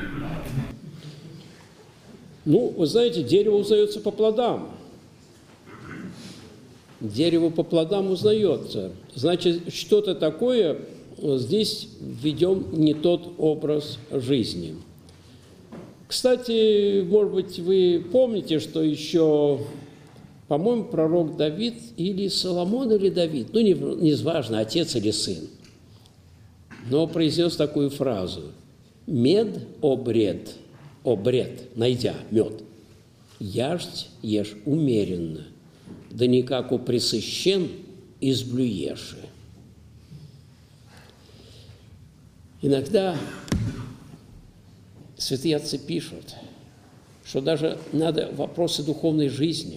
S1: Ну, вы знаете, дерево узнается по плодам. Дерево по плодам узнается. Значит, что-то такое здесь ведем не тот образ жизни. Кстати, может быть, вы помните, что еще, по-моему, пророк Давид или Соломон, или Давид, ну, не, не важно, отец или сын, но произнес такую фразу: «Мед обред, обред, найдя мед, яжть ешь умеренно, да никако пресыщен изблюеши». Иногда святые отцы пишут, что даже надо вопросы духовной жизни,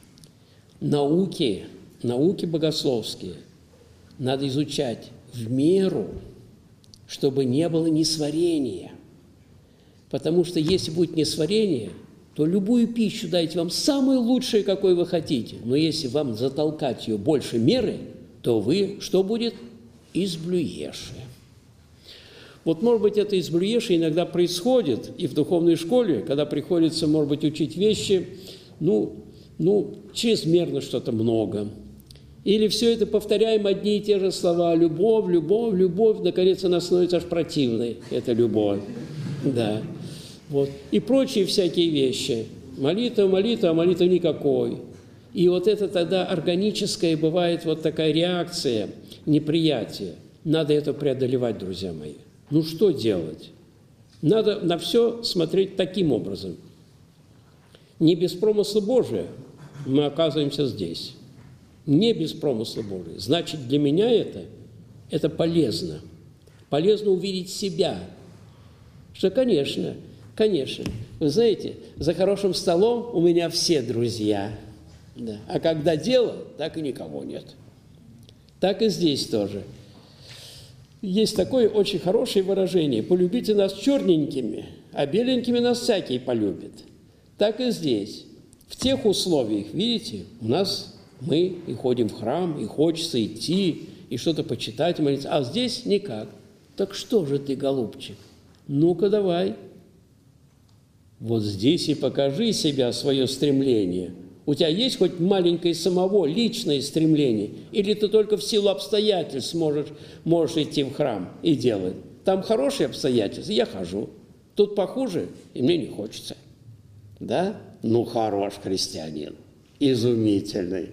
S1: науки, науки богословские надо изучать в меру, чтобы не было несварения. Потому что если будет несварение, то любую пищу дайте вам самую лучшую, какой вы хотите. Но если вам затолкать ее больше меры, то вы, что будет? Изблюеши. Вот, может быть, это изблюеши иногда происходит и в духовной школе, когда приходится, может быть, учить вещи, ну, ну чрезмерно что-то много. Или все это повторяем одни и те же слова: любовь, любовь, любовь, наконец она становится аж противной, это любовь. Да. Вот. И прочие всякие вещи. Молитва, молитва, а молитвы никакой. И вот это тогда органическая бывает вот такая реакция, неприятие. Надо это преодолевать, друзья мои. Ну что делать? Надо на все смотреть таким образом. Не без промысла Божия мы оказываемся здесь. Не без промысла Божия. Значит, для меня это, это полезно. Полезно увидеть себя. Что, конечно, конечно, вы знаете, за хорошим столом у меня все друзья. Да. А когда дело, так и никого нет. Так и здесь тоже. Есть такое очень хорошее выражение: полюбите нас черненькими, а беленькими нас всякий полюбит. Так и здесь. В тех условиях, видите, у нас мы и ходим в храм, и хочется идти, и что-то почитать, и молиться. А здесь никак. Так что же ты, голубчик? Ну-ка давай. Вот здесь и покажи себя, свое стремление. У тебя есть хоть маленькое самого личное стремление? Или ты только в силу обстоятельств можешь, можешь идти в храм и делать? Там хорошие обстоятельства, я хожу. Тут похуже, и мне не хочется. Да? Ну, хорош христианин. Изумительный.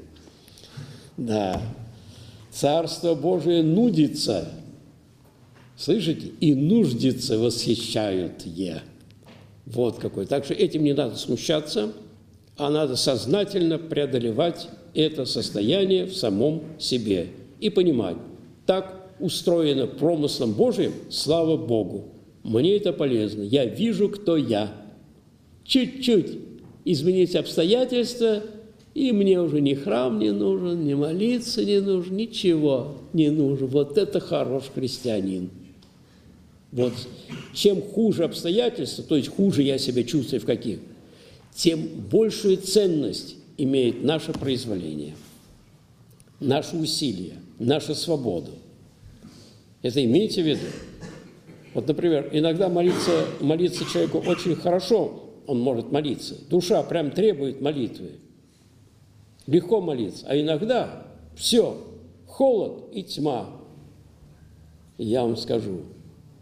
S1: Да. Царство Божие нудится. Слышите? И нуждится восхищают е. Вот какой. Так что этим не надо смущаться, а надо сознательно преодолевать это состояние в самом себе и понимать, так устроено промыслом Божиим, слава Богу. Мне это полезно. Я вижу, кто я. Чуть-чуть изменить обстоятельства, и мне уже ни храм не нужен, ни молиться не нужно, ничего не нужно. Вот это хорош христианин. Вот чем хуже обстоятельства, то есть хуже я себя чувствую в каких, тем большую ценность имеет наше произволение, наши усилия, нашу свободу. Это имейте в виду. Вот, например, иногда молиться, молиться человеку очень хорошо, он может молиться. Душа прям требует молитвы. Легко молиться. А иногда все, холод и тьма. И я вам скажу,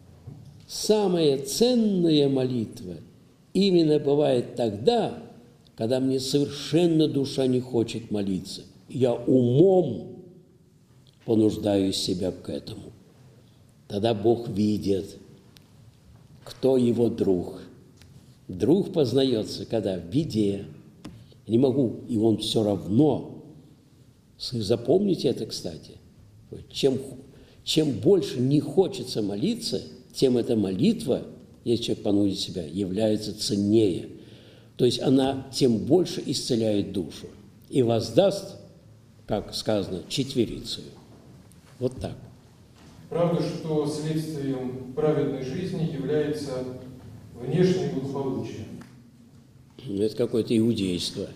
S1: Самая ценная молитва именно бывает тогда, когда мне совершенно душа не хочет молиться. Я умом понуждаю себя к этому. Тогда Бог видит, кто его друг. Друг познается, когда в беде. Не могу, и он все равно. Запомните это, кстати. Чем, чем больше не хочется молиться, тем эта молитва, если человек понудит себя, является ценнее. То есть она тем больше исцеляет душу и воздаст, как сказано, четверицею. Вот так.
S2: Правда, что следствием праведной жизни является внешнее благополучие?
S1: Это какое-то иудейство.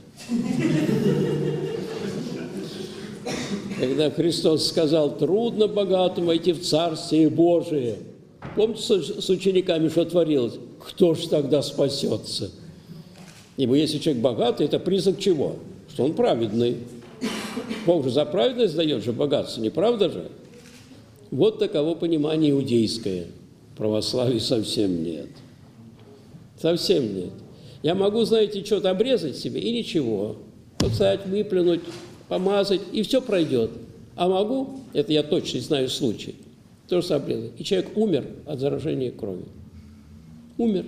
S1: Когда Христос сказал, трудно богатым войти в Царствие Божие. Помните, с учениками что творилось? Кто ж тогда спасется? Ибо если человек богатый, это признак чего? Что он праведный. Бог же за праведность дает же богатство, не правда же? Вот таково понимание иудейское. Православия совсем нет. Совсем нет. Я могу, знаете, что-то обрезать себе, и ничего. Подсать, выплюнуть, помазать, и все пройдет. А могу, это я точно знаю случай, тоже обрезать. И человек умер от заражения крови. Умер.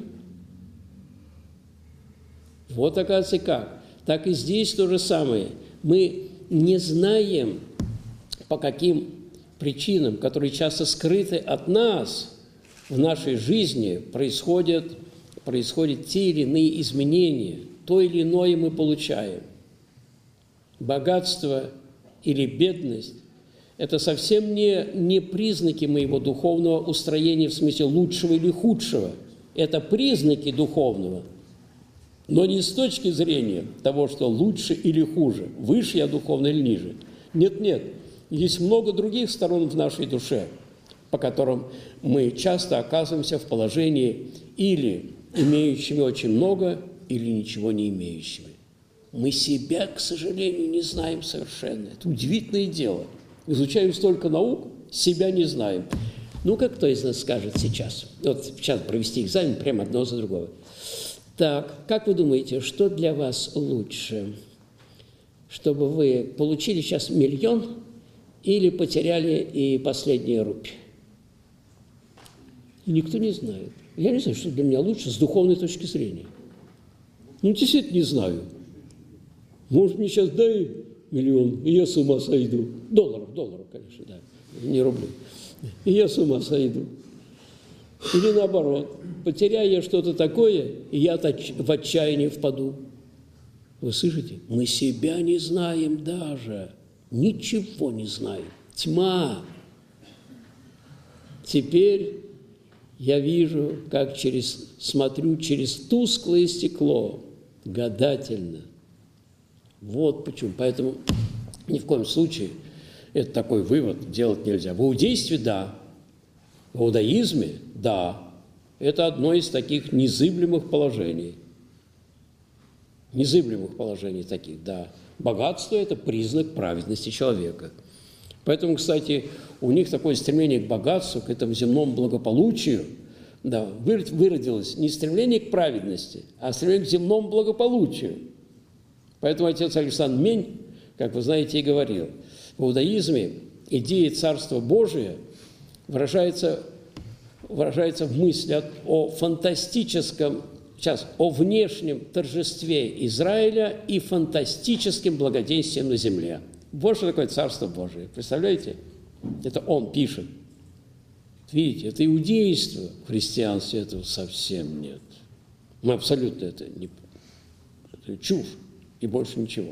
S1: Вот, оказывается, как. Так и здесь то же самое. Мы не знаем, по каким причинам, которые часто скрыты от нас, в нашей жизни происходят, происходят те или иные изменения. То или иное мы получаем. Богатство или бедность – это совсем не, не признаки моего духовного устроения в смысле лучшего или худшего. Это признаки духовного, но не с точки зрения того, что лучше или хуже, выше я духовно или ниже. Нет-нет, есть много других сторон в нашей душе, по которым мы часто оказываемся в положении или имеющими очень много, или ничего не имеющими. Мы себя, к сожалению, не знаем совершенно. Это удивительное дело. Изучаем столько наук, себя не знаем. Ну-ка, кто из нас скажет сейчас? Вот сейчас провести экзамен прямо одно за другое. Так, как вы думаете, что для вас лучше? Чтобы вы получили сейчас миллион или потеряли и последние рупии? И никто не знает. Я не знаю, что для меня лучше с духовной точки зрения. Ну, действительно не знаю. Может, мне сейчас дай миллион, и я с ума сойду. Долларов, долларов, конечно, да, не рублей. И я с ума сойду. Или наоборот, потеряю я что-то такое, и я в отчаяние впаду. Вы слышите? Мы себя не знаем даже. Ничего не знаем. Тьма. Теперь я вижу, как через, смотрю через тусклое стекло, гадательно. Вот почему. Поэтому ни в коем случае это такой вывод делать нельзя. В иудействе – да. В иудаизме – да. Это одно из таких незыблемых положений. Незыблемых положений таких, да. Богатство – это признак праведности человека. Поэтому, кстати, у них такое стремление к богатству, к этому земному благополучию, да, выродилось не стремление к праведности, а стремление к земному благополучию. Поэтому отец Александр Мень, как вы знаете, и говорил, в иудаизме идея Царства Божия выражается, выражается в мысли о фантастическом, сейчас, о внешнем торжестве Израиля и фантастическом благоденствии на земле. Вот что такое Царство Божие. Представляете? Это он пишет. Видите, это иудейство. В христианстве этого совсем нет. Мы абсолютно это не... Это чушь. И больше ничего.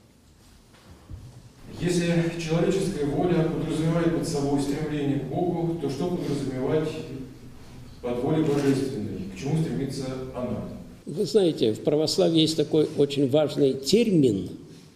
S2: Если человеческая воля подразумевает под собой стремление к Богу, то что подразумевать под волей божественной? К чему стремится она?
S1: Вы знаете, в православии есть такой очень важный термин.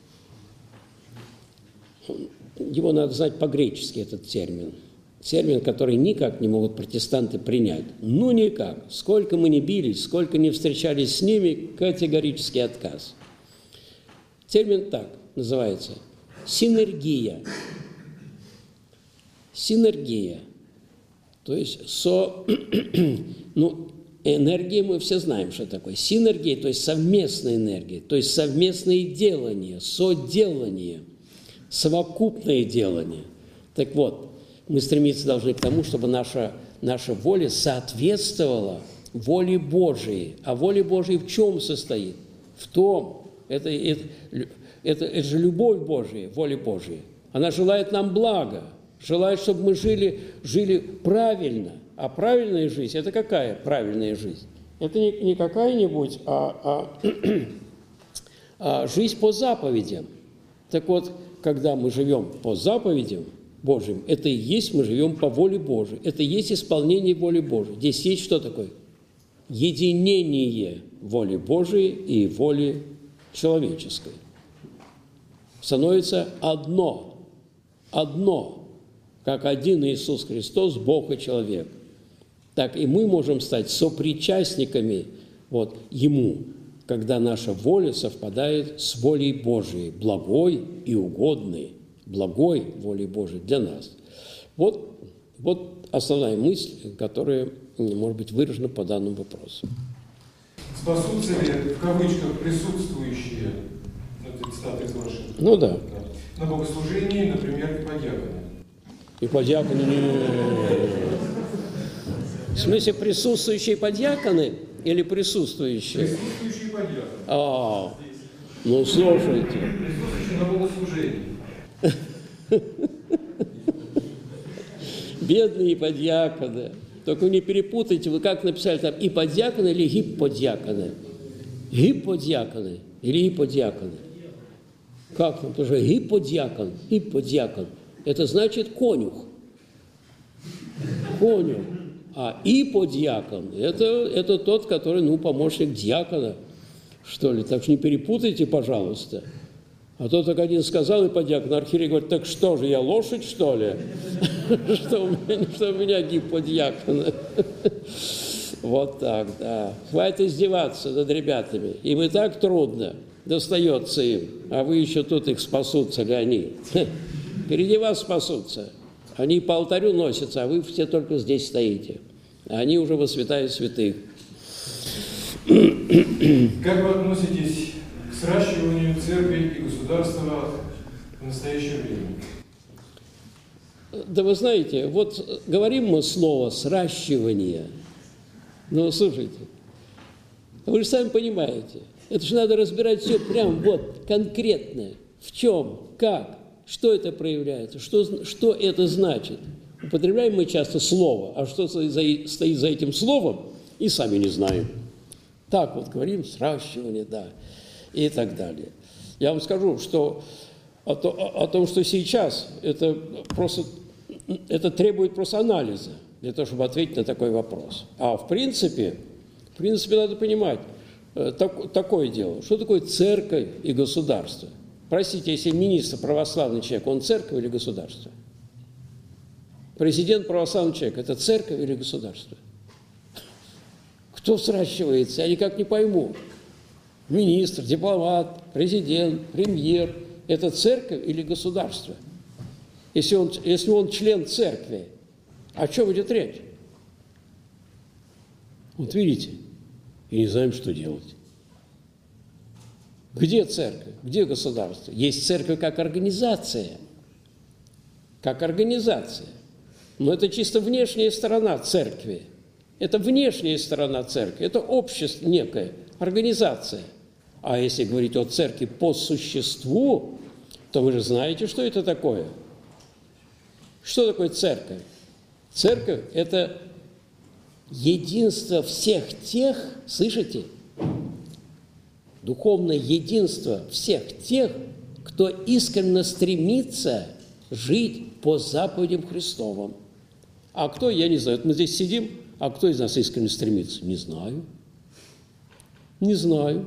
S1: Его надо знать по-гречески, этот термин. Термин, который никак не могут протестанты принять. Ну, никак. Сколько мы ни бились, сколько не встречались с ними, категорический отказ. Термин так называется – синергия. Синергия. То есть со... ну, энергия, мы все знаем, что такое. Синергия, то есть совместная энергия, то есть совместное делание, соделание, совокупное делание. Так вот, мы стремиться должны к тому, чтобы наша, наша воля соответствовала воле Божией. А воля Божией в чем состоит? В том, это, это, это, это же любовь Божия, воля Божия. Она желает нам блага, желает, чтобы мы жили, жили правильно. А правильная жизнь – это какая правильная жизнь? Это не, не какая-нибудь, а, а, а жизнь по заповедям. Так вот, когда мы живем по заповедям Божьим, это и есть мы живем по воле Божией. Это и есть исполнение воли Божией. Здесь есть что такое? Единение воли Божией и воли человеческой. Становится одно. Одно. Как один Иисус Христос, Бог и человек. Так и мы можем стать сопричастниками вот, Ему, когда наша воля совпадает с волей Божией, благой и угодной, благой волей Божией для нас. Вот, вот основная мысль, которая может быть выражена по данному вопросу.
S2: Спасутся ли, в кавычках, присутствующие, это цитата из вашей?
S1: Ну да.
S2: На богослужении, например, и подьяконы.
S1: И подьяконы... В смысле, присутствующие подьяконы или присутствующие?
S2: Присутствующие подьяконы.
S1: А, ну слушайте.
S2: Присутствующие на богослужении.
S1: Бедные подьяконы. Только не перепутайте, вы как написали там, и подьяконы или гипподьяконы? Гипподьяконы или гипподьяконы? Как там тоже? Гипподьякон, гипподьякон. Это значит конюх. Конюх. А иподьякон – это, это тот, который, ну, помощник дьякона, что ли. Так что не перепутайте, пожалуйста. А то так один сказал иподьякон, архиерей говорит, так что же, я лошадь, что ли? Что у меня гиподьякон? Вот так, да. Хватит издеваться над ребятами. Им и так трудно достается им, а вы еще тут их спасутся ли они? Впереди вас спасутся. Они по алтарю носятся, а вы все только здесь стоите. А они уже во святая святых.
S2: Как вы относитесь к сращиванию церкви и государства в настоящее время?
S1: Да вы знаете, вот говорим мы слово «сращивание». Ну, слушайте, вы же сами понимаете, это же надо разбирать все прям вот конкретно. В чем, как, что это проявляется, что, что это значит. Употребляем мы часто слово, а что стоит за этим словом, и сами не знаем. Так вот говорим, сращивание, да, и так далее. Я вам скажу, что о, то, о, о том, что сейчас, это просто, это требует просто анализа для того, чтобы ответить на такой вопрос. А в принципе, в принципе, надо понимать так, такое дело. Что такое церковь и государство? Простите, если министр православный человек, он церковь или государство? Президент православный человек – это церковь или государство? Кто сращивается, я никак не пойму. Министр, дипломат, президент, премьер – это церковь или государство? Если он, если он член церкви, о чем идет речь? Вот видите, и не знаем, что делать. Где церковь? Где государство? Есть церковь как организация. Как организация. Но это чисто внешняя сторона церкви. Это внешняя сторона церкви. Это общество некое, организация. А если говорить о церкви по существу, то вы же знаете, что это такое. Что такое церковь? Церковь – это единство всех тех, слышите? Духовное единство всех тех, кто искренне стремится жить по заповедям Христовым. А кто, я не знаю, мы здесь сидим, а кто из нас искренне стремится? Не знаю. Не знаю.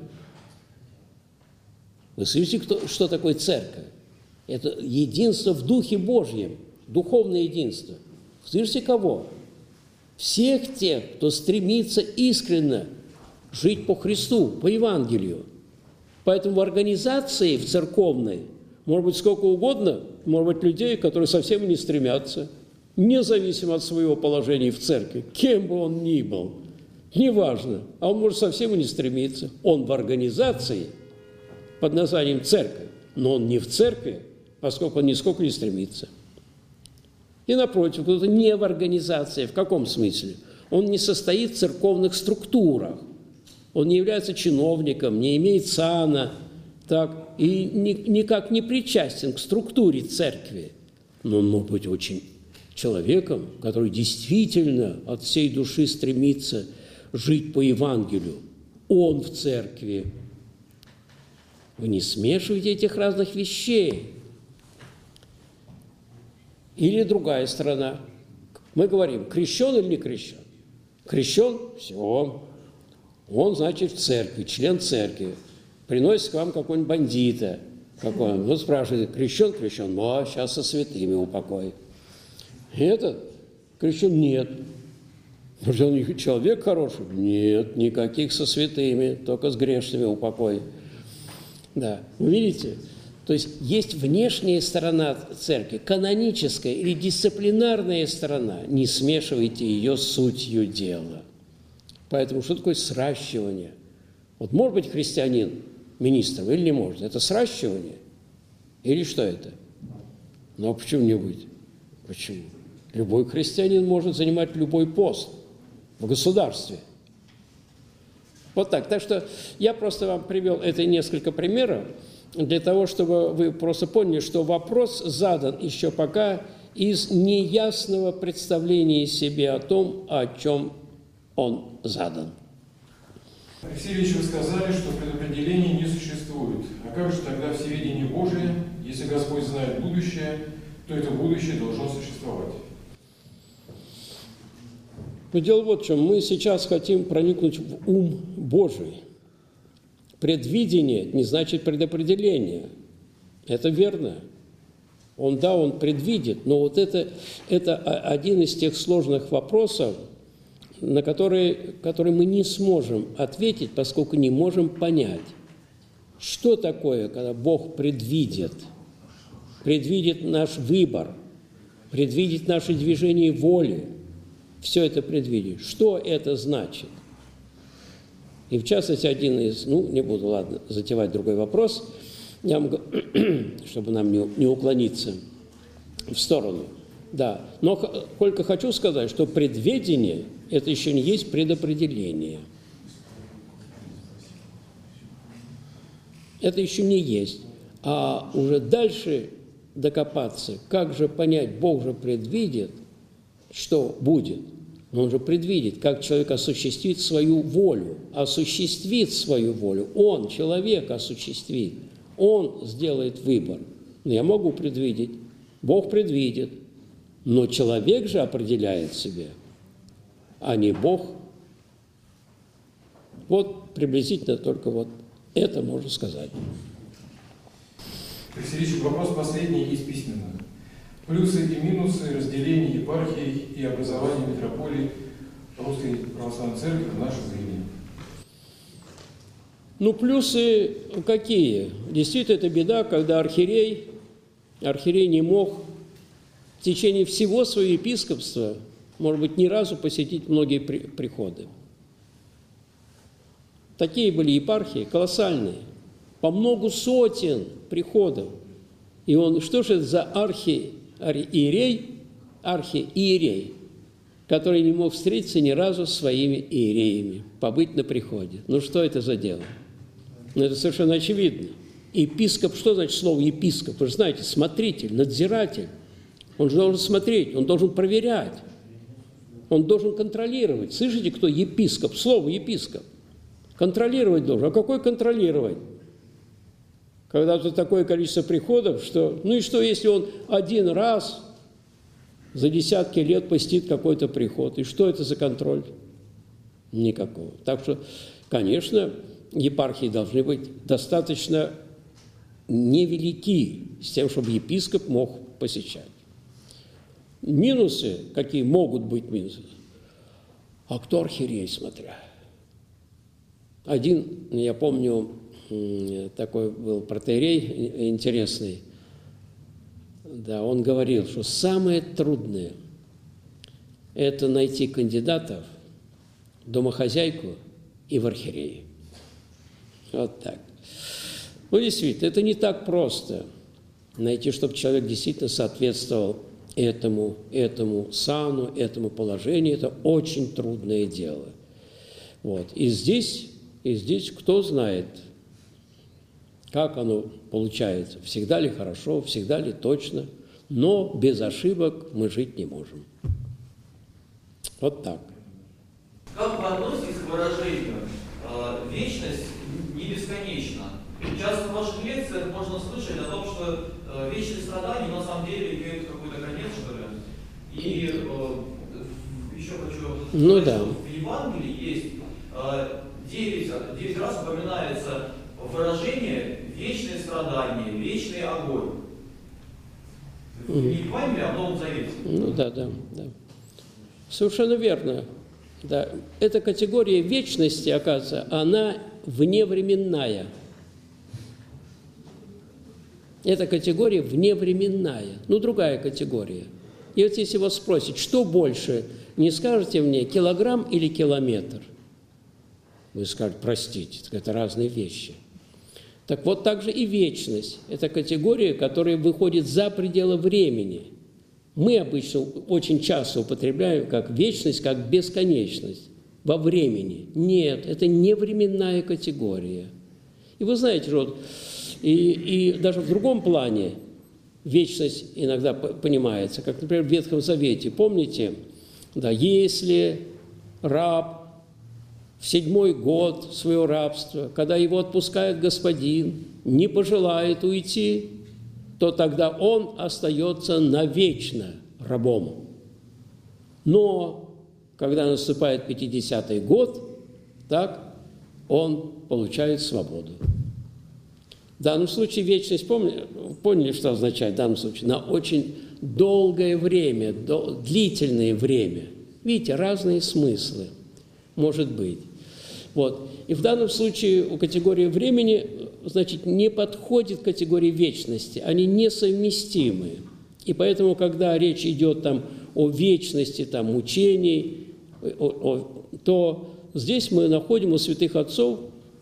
S1: Вы слышите, кто, что такое церковь? Это единство в Духе Божьем, духовное единство. Слышите, кого? Всех тех, кто стремится искренне жить по Христу, по Евангелию. Поэтому в организации, в церковной, может быть, сколько угодно, может быть, людей, которые совсем не стремятся. независимо от своего положения в церкви, кем бы он ни был, неважно, а он может совсем и не стремиться. Он в организации под названием церковь, но он не в церкви, поскольку он нисколько не стремится. И напротив, кто-то не в организации. В каком смысле? Он не состоит в церковных структурах, он не является чиновником, не имеет сана, так, и ни, никак не причастен к структуре церкви. Но он может быть очень человеком, который действительно от всей души стремится жить по Евангелию. Он в церкви. Вы не смешивайте этих разных вещей. Или другая сторона. Мы говорим, крещен или не крещен? Крещен – все. Он, значит, в церкви, член церкви. Приносит к вам какого-нибудь бандита. Какой он. Вот спрашивает, крещен, крещен? Ну, сейчас со святыми упокой. Этот крещен? Нет. Может, он человек хороший? Нет, никаких со святыми, только с грешными упокой. Да, вы видите? То есть есть внешняя сторона церкви, каноническая или дисциплинарная сторона. Не смешивайте ее с сутью дела. Поэтому что такое сращивание? Вот может быть христианин министром или не может? Это сращивание? Или что это? Ну, а почему не быть? Почему? Любой христианин может занимать любой пост в государстве. Вот так. Так что я просто вам привел это несколько примеров для того, чтобы вы просто поняли, что вопрос задан еще пока из неясного представления себе о том, о чем он задан.
S2: Алексей Ильич, вы сказали, что предопределения не существует. А как же тогда всеведение Божие? Если Господь знает будущее, то это будущее должно существовать.
S1: Но дело вот в чем. Мы сейчас хотим проникнуть в ум Божий. Предвидение не значит предопределение. Это верно. Он, да, он предвидит, но вот это, это один из тех сложных вопросов, на которые, которые мы не сможем ответить, поскольку не можем понять, что такое, когда Бог предвидит, предвидит наш выбор, предвидит наше движение воли, все это предвидит. Что это значит? И в частности, один из, ну, не буду, ладно, затевать другой вопрос, я вам, чтобы нам не, не уклониться в сторону. Да, но только хочу сказать, что предведение – это еще не есть предопределение. Это еще не есть. А уже дальше докопаться, как же понять, Бог же предвидит, что будет. Он же предвидит, как человек осуществит свою волю, осуществит свою волю. Он, человек, осуществит. Он сделает выбор. Но я могу предвидеть. Бог предвидит. Но человек же определяет себе, а не Бог. Вот приблизительно только вот это можно сказать.
S2: Алексей Ильич, вопрос последний из письменных. Плюсы и минусы разделения епархий и образования метрополий Русской Православной Церкви в наше время.
S1: Ну, плюсы какие? Действительно, это беда, когда архиерей, архиерей не мог в течение всего своего епископства, может быть, ни разу посетить многие при, приходы. Такие были епархии, колоссальные, по многу сотен приходов. И он, что же это за архиерей, архиерей, который не мог встретиться ни разу с своими иереями, побыть на приходе? Ну, что это за дело? Ну, это совершенно очевидно. Епископ, что значит слово епископ? Вы же знаете, смотритель, надзиратель. Он же должен смотреть, он должен проверять, он должен контролировать. Слышите, кто епископ? Слово епископ. Контролировать должен. А какой контролировать? Когда тут такое количество приходов, что... Ну и что, если он один раз за десятки лет посетит какой-то приход? И что это за контроль? Никакого. Так что, конечно, епархии должны быть достаточно невелики с тем, чтобы епископ мог посещать. Минусы, какие могут быть минусы? А кто архиерей, смотря? Один, я помню, такой был протоиерей интересный, да, он говорил, что самое трудное – это найти кандидатов, домохозяйку и в архиереи. Вот так. Ну, действительно, это не так просто найти, чтобы человек действительно соответствовал этому, этому сану, этому положению. Это очень трудное дело. Вот. И здесь, и здесь кто знает, как оно получается, всегда ли хорошо, всегда ли точно, но без ошибок мы жить не можем. Вот так.
S3: Как вы относитесь к выражению э, «вечность не бесконечна»? Часто в ваших лекциях можно слышать о том, что э, вечные страдания на самом деле имеют какой-то конец, что ли. И э, еще хочу
S1: ну,
S3: сказать,
S1: да.
S3: что в Евангелии есть э, девять, девять раз упоминается выражение «вечные страдания», «вечный огонь». В Евангелии, а в Новом Завете.
S1: Ну да, да, да. Совершенно верно. Да. Эта категория вечности, оказывается, она вневременная. Эта категория вневременная. Ну, другая категория. И вот если вас спросят, что больше, не скажете мне, килограмм или километр? Вы скажете, простите, это разные вещи. Так вот, также и вечность. Это категория, которая выходит за пределы времени. Мы обычно очень часто употребляем как вечность, как бесконечность во времени. Нет, это не временная категория. И вы знаете, вот, и, и даже в другом плане вечность иногда понимается, как, например, в Ветхом Завете. Помните, да, если раб в седьмой год своего рабства, когда его отпускает господин, не пожелает уйти, то тогда он остается навечно рабом. Но когда наступает пятидесятый год, так, он получает свободу. В данном случае вечность, помни, поняли, что означает в данном случае? На очень долгое время, длительное время. Видите, разные смыслы может быть. Вот. И в данном случае у категории времени, значит, не подходит к категории вечности, они несовместимы. И поэтому, когда речь идет там о вечности, там, мучений, о, о, то здесь мы находим у святых отцов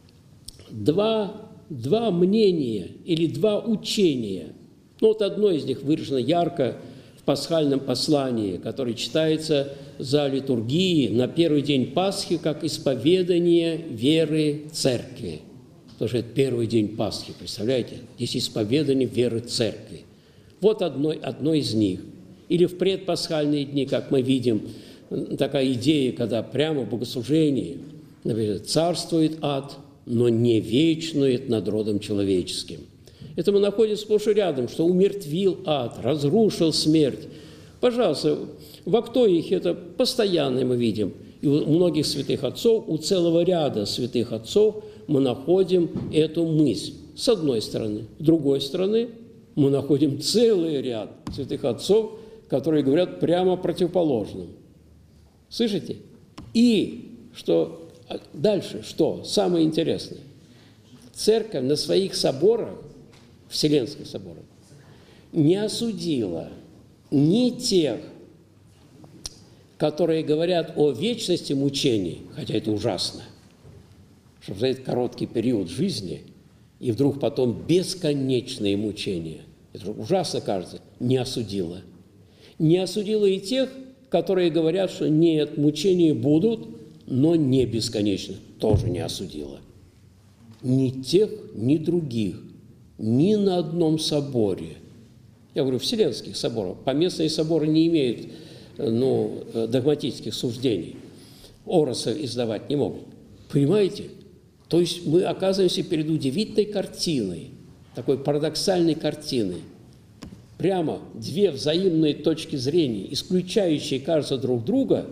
S1: два, два мнения или два учения. Ну, вот одно из них выражено ярко в пасхальном послании, которое читается за литургией на первый день Пасхи, как исповедание веры Церкви. Потому что это первый день Пасхи, представляете? Здесь исповедание веры Церкви. Вот одно, одно из них. Или в предпасхальные дни, как мы видим, такая идея, когда прямо в богослужении, например, царствует ад, но не вечнует над родом человеческим. Это мы находим сплошь и рядом, что умертвил ад, разрушил смерть. Пожалуйста, в Актоихе это постоянно мы видим. И у многих святых отцов, у целого ряда святых отцов мы находим эту мысль. С одной стороны. С другой стороны, мы находим целый ряд святых отцов, которые говорят прямо противоположным. Слышите? И что дальше, что самое интересное? Церковь на своих соборах, Вселенских соборах, не осудила ни тех, которые говорят о вечности мучений, хотя это ужасно, что за этот короткий период жизни и вдруг потом бесконечные мучения. Это ужасно кажется, не осудила. Не осудила и тех, которые говорят, что нет, мучения будут, но не бесконечно. Тоже не осудила. Ни тех, ни других, ни на одном соборе. Я говорю, вселенских соборов. Поместные соборы не имеют ну, догматических суждений. Ороса издавать не могут. Понимаете? То есть мы оказываемся перед удивительной картиной, такой парадоксальной картиной. Прямо две взаимные точки зрения, исключающие, кажется, друг друга,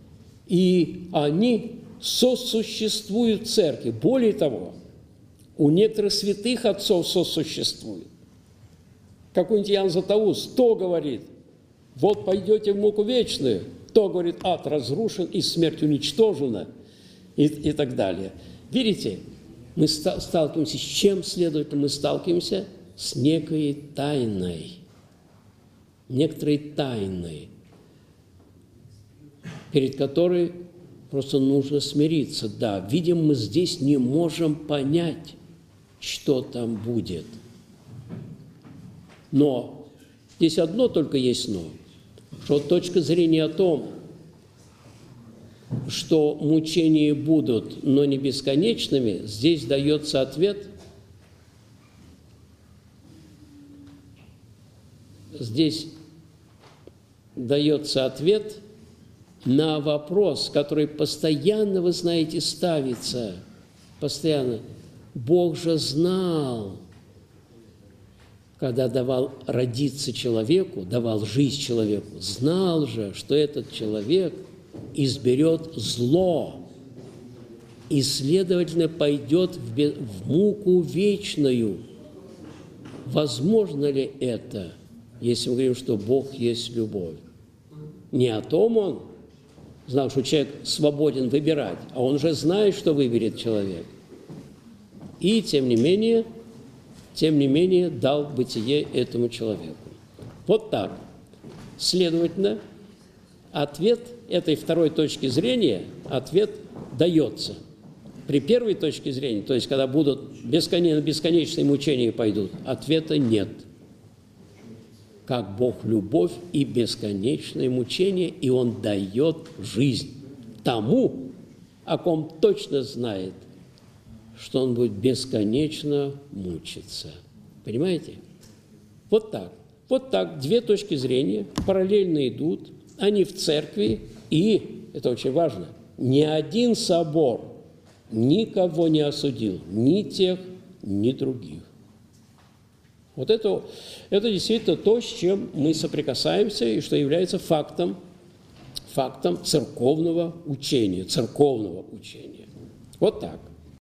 S1: и они сосуществуют в церкви. Более того, у некоторых святых отцов сосуществуют. Какой-нибудь Иоанн Златоуст, то говорит, вот пойдете в муку вечную, то говорит, ад разрушен и смерть уничтожена, и, и так далее. Видите, мы сталкиваемся с чем, следовательно, мы сталкиваемся с некой тайной, некоторой тайной. перед которой просто нужно смириться. Да, видим, мы здесь не можем понять, что там будет. Но здесь одно только есть «но», что точка зрения о том, что мучения будут, но не бесконечными, здесь дается ответ. Здесь дается ответ на вопрос, который постоянно, вы знаете, ставится, постоянно. Бог же знал, когда давал родиться человеку, давал жизнь человеку, знал же, что этот человек изберет зло и, следовательно, пойдет в, бе- в муку вечную. Возможно ли это, если мы говорим, что Бог есть любовь? Не о том он знал, что человек свободен выбирать, а он же знает, что выберет человек. И, тем не менее, тем не менее, дал бытие этому человеку. Вот так. Следовательно, ответ этой второй точки зрения, ответ дается. При первой точке зрения, то есть, когда будут бесконечные, бесконечные мучения пойдут, ответа нет. Как Бог любовь и бесконечное мучение, и Он дает жизнь тому, о ком точно знает, что он будет бесконечно мучиться. Понимаете? Вот так. Вот так две точки зрения параллельно идут, они в церкви, и, это очень важно, ни один собор никого не осудил, ни тех, ни других. Вот это, это действительно то, с чем мы соприкасаемся, и что является фактом, фактом церковного учения, церковного учения. Вот так.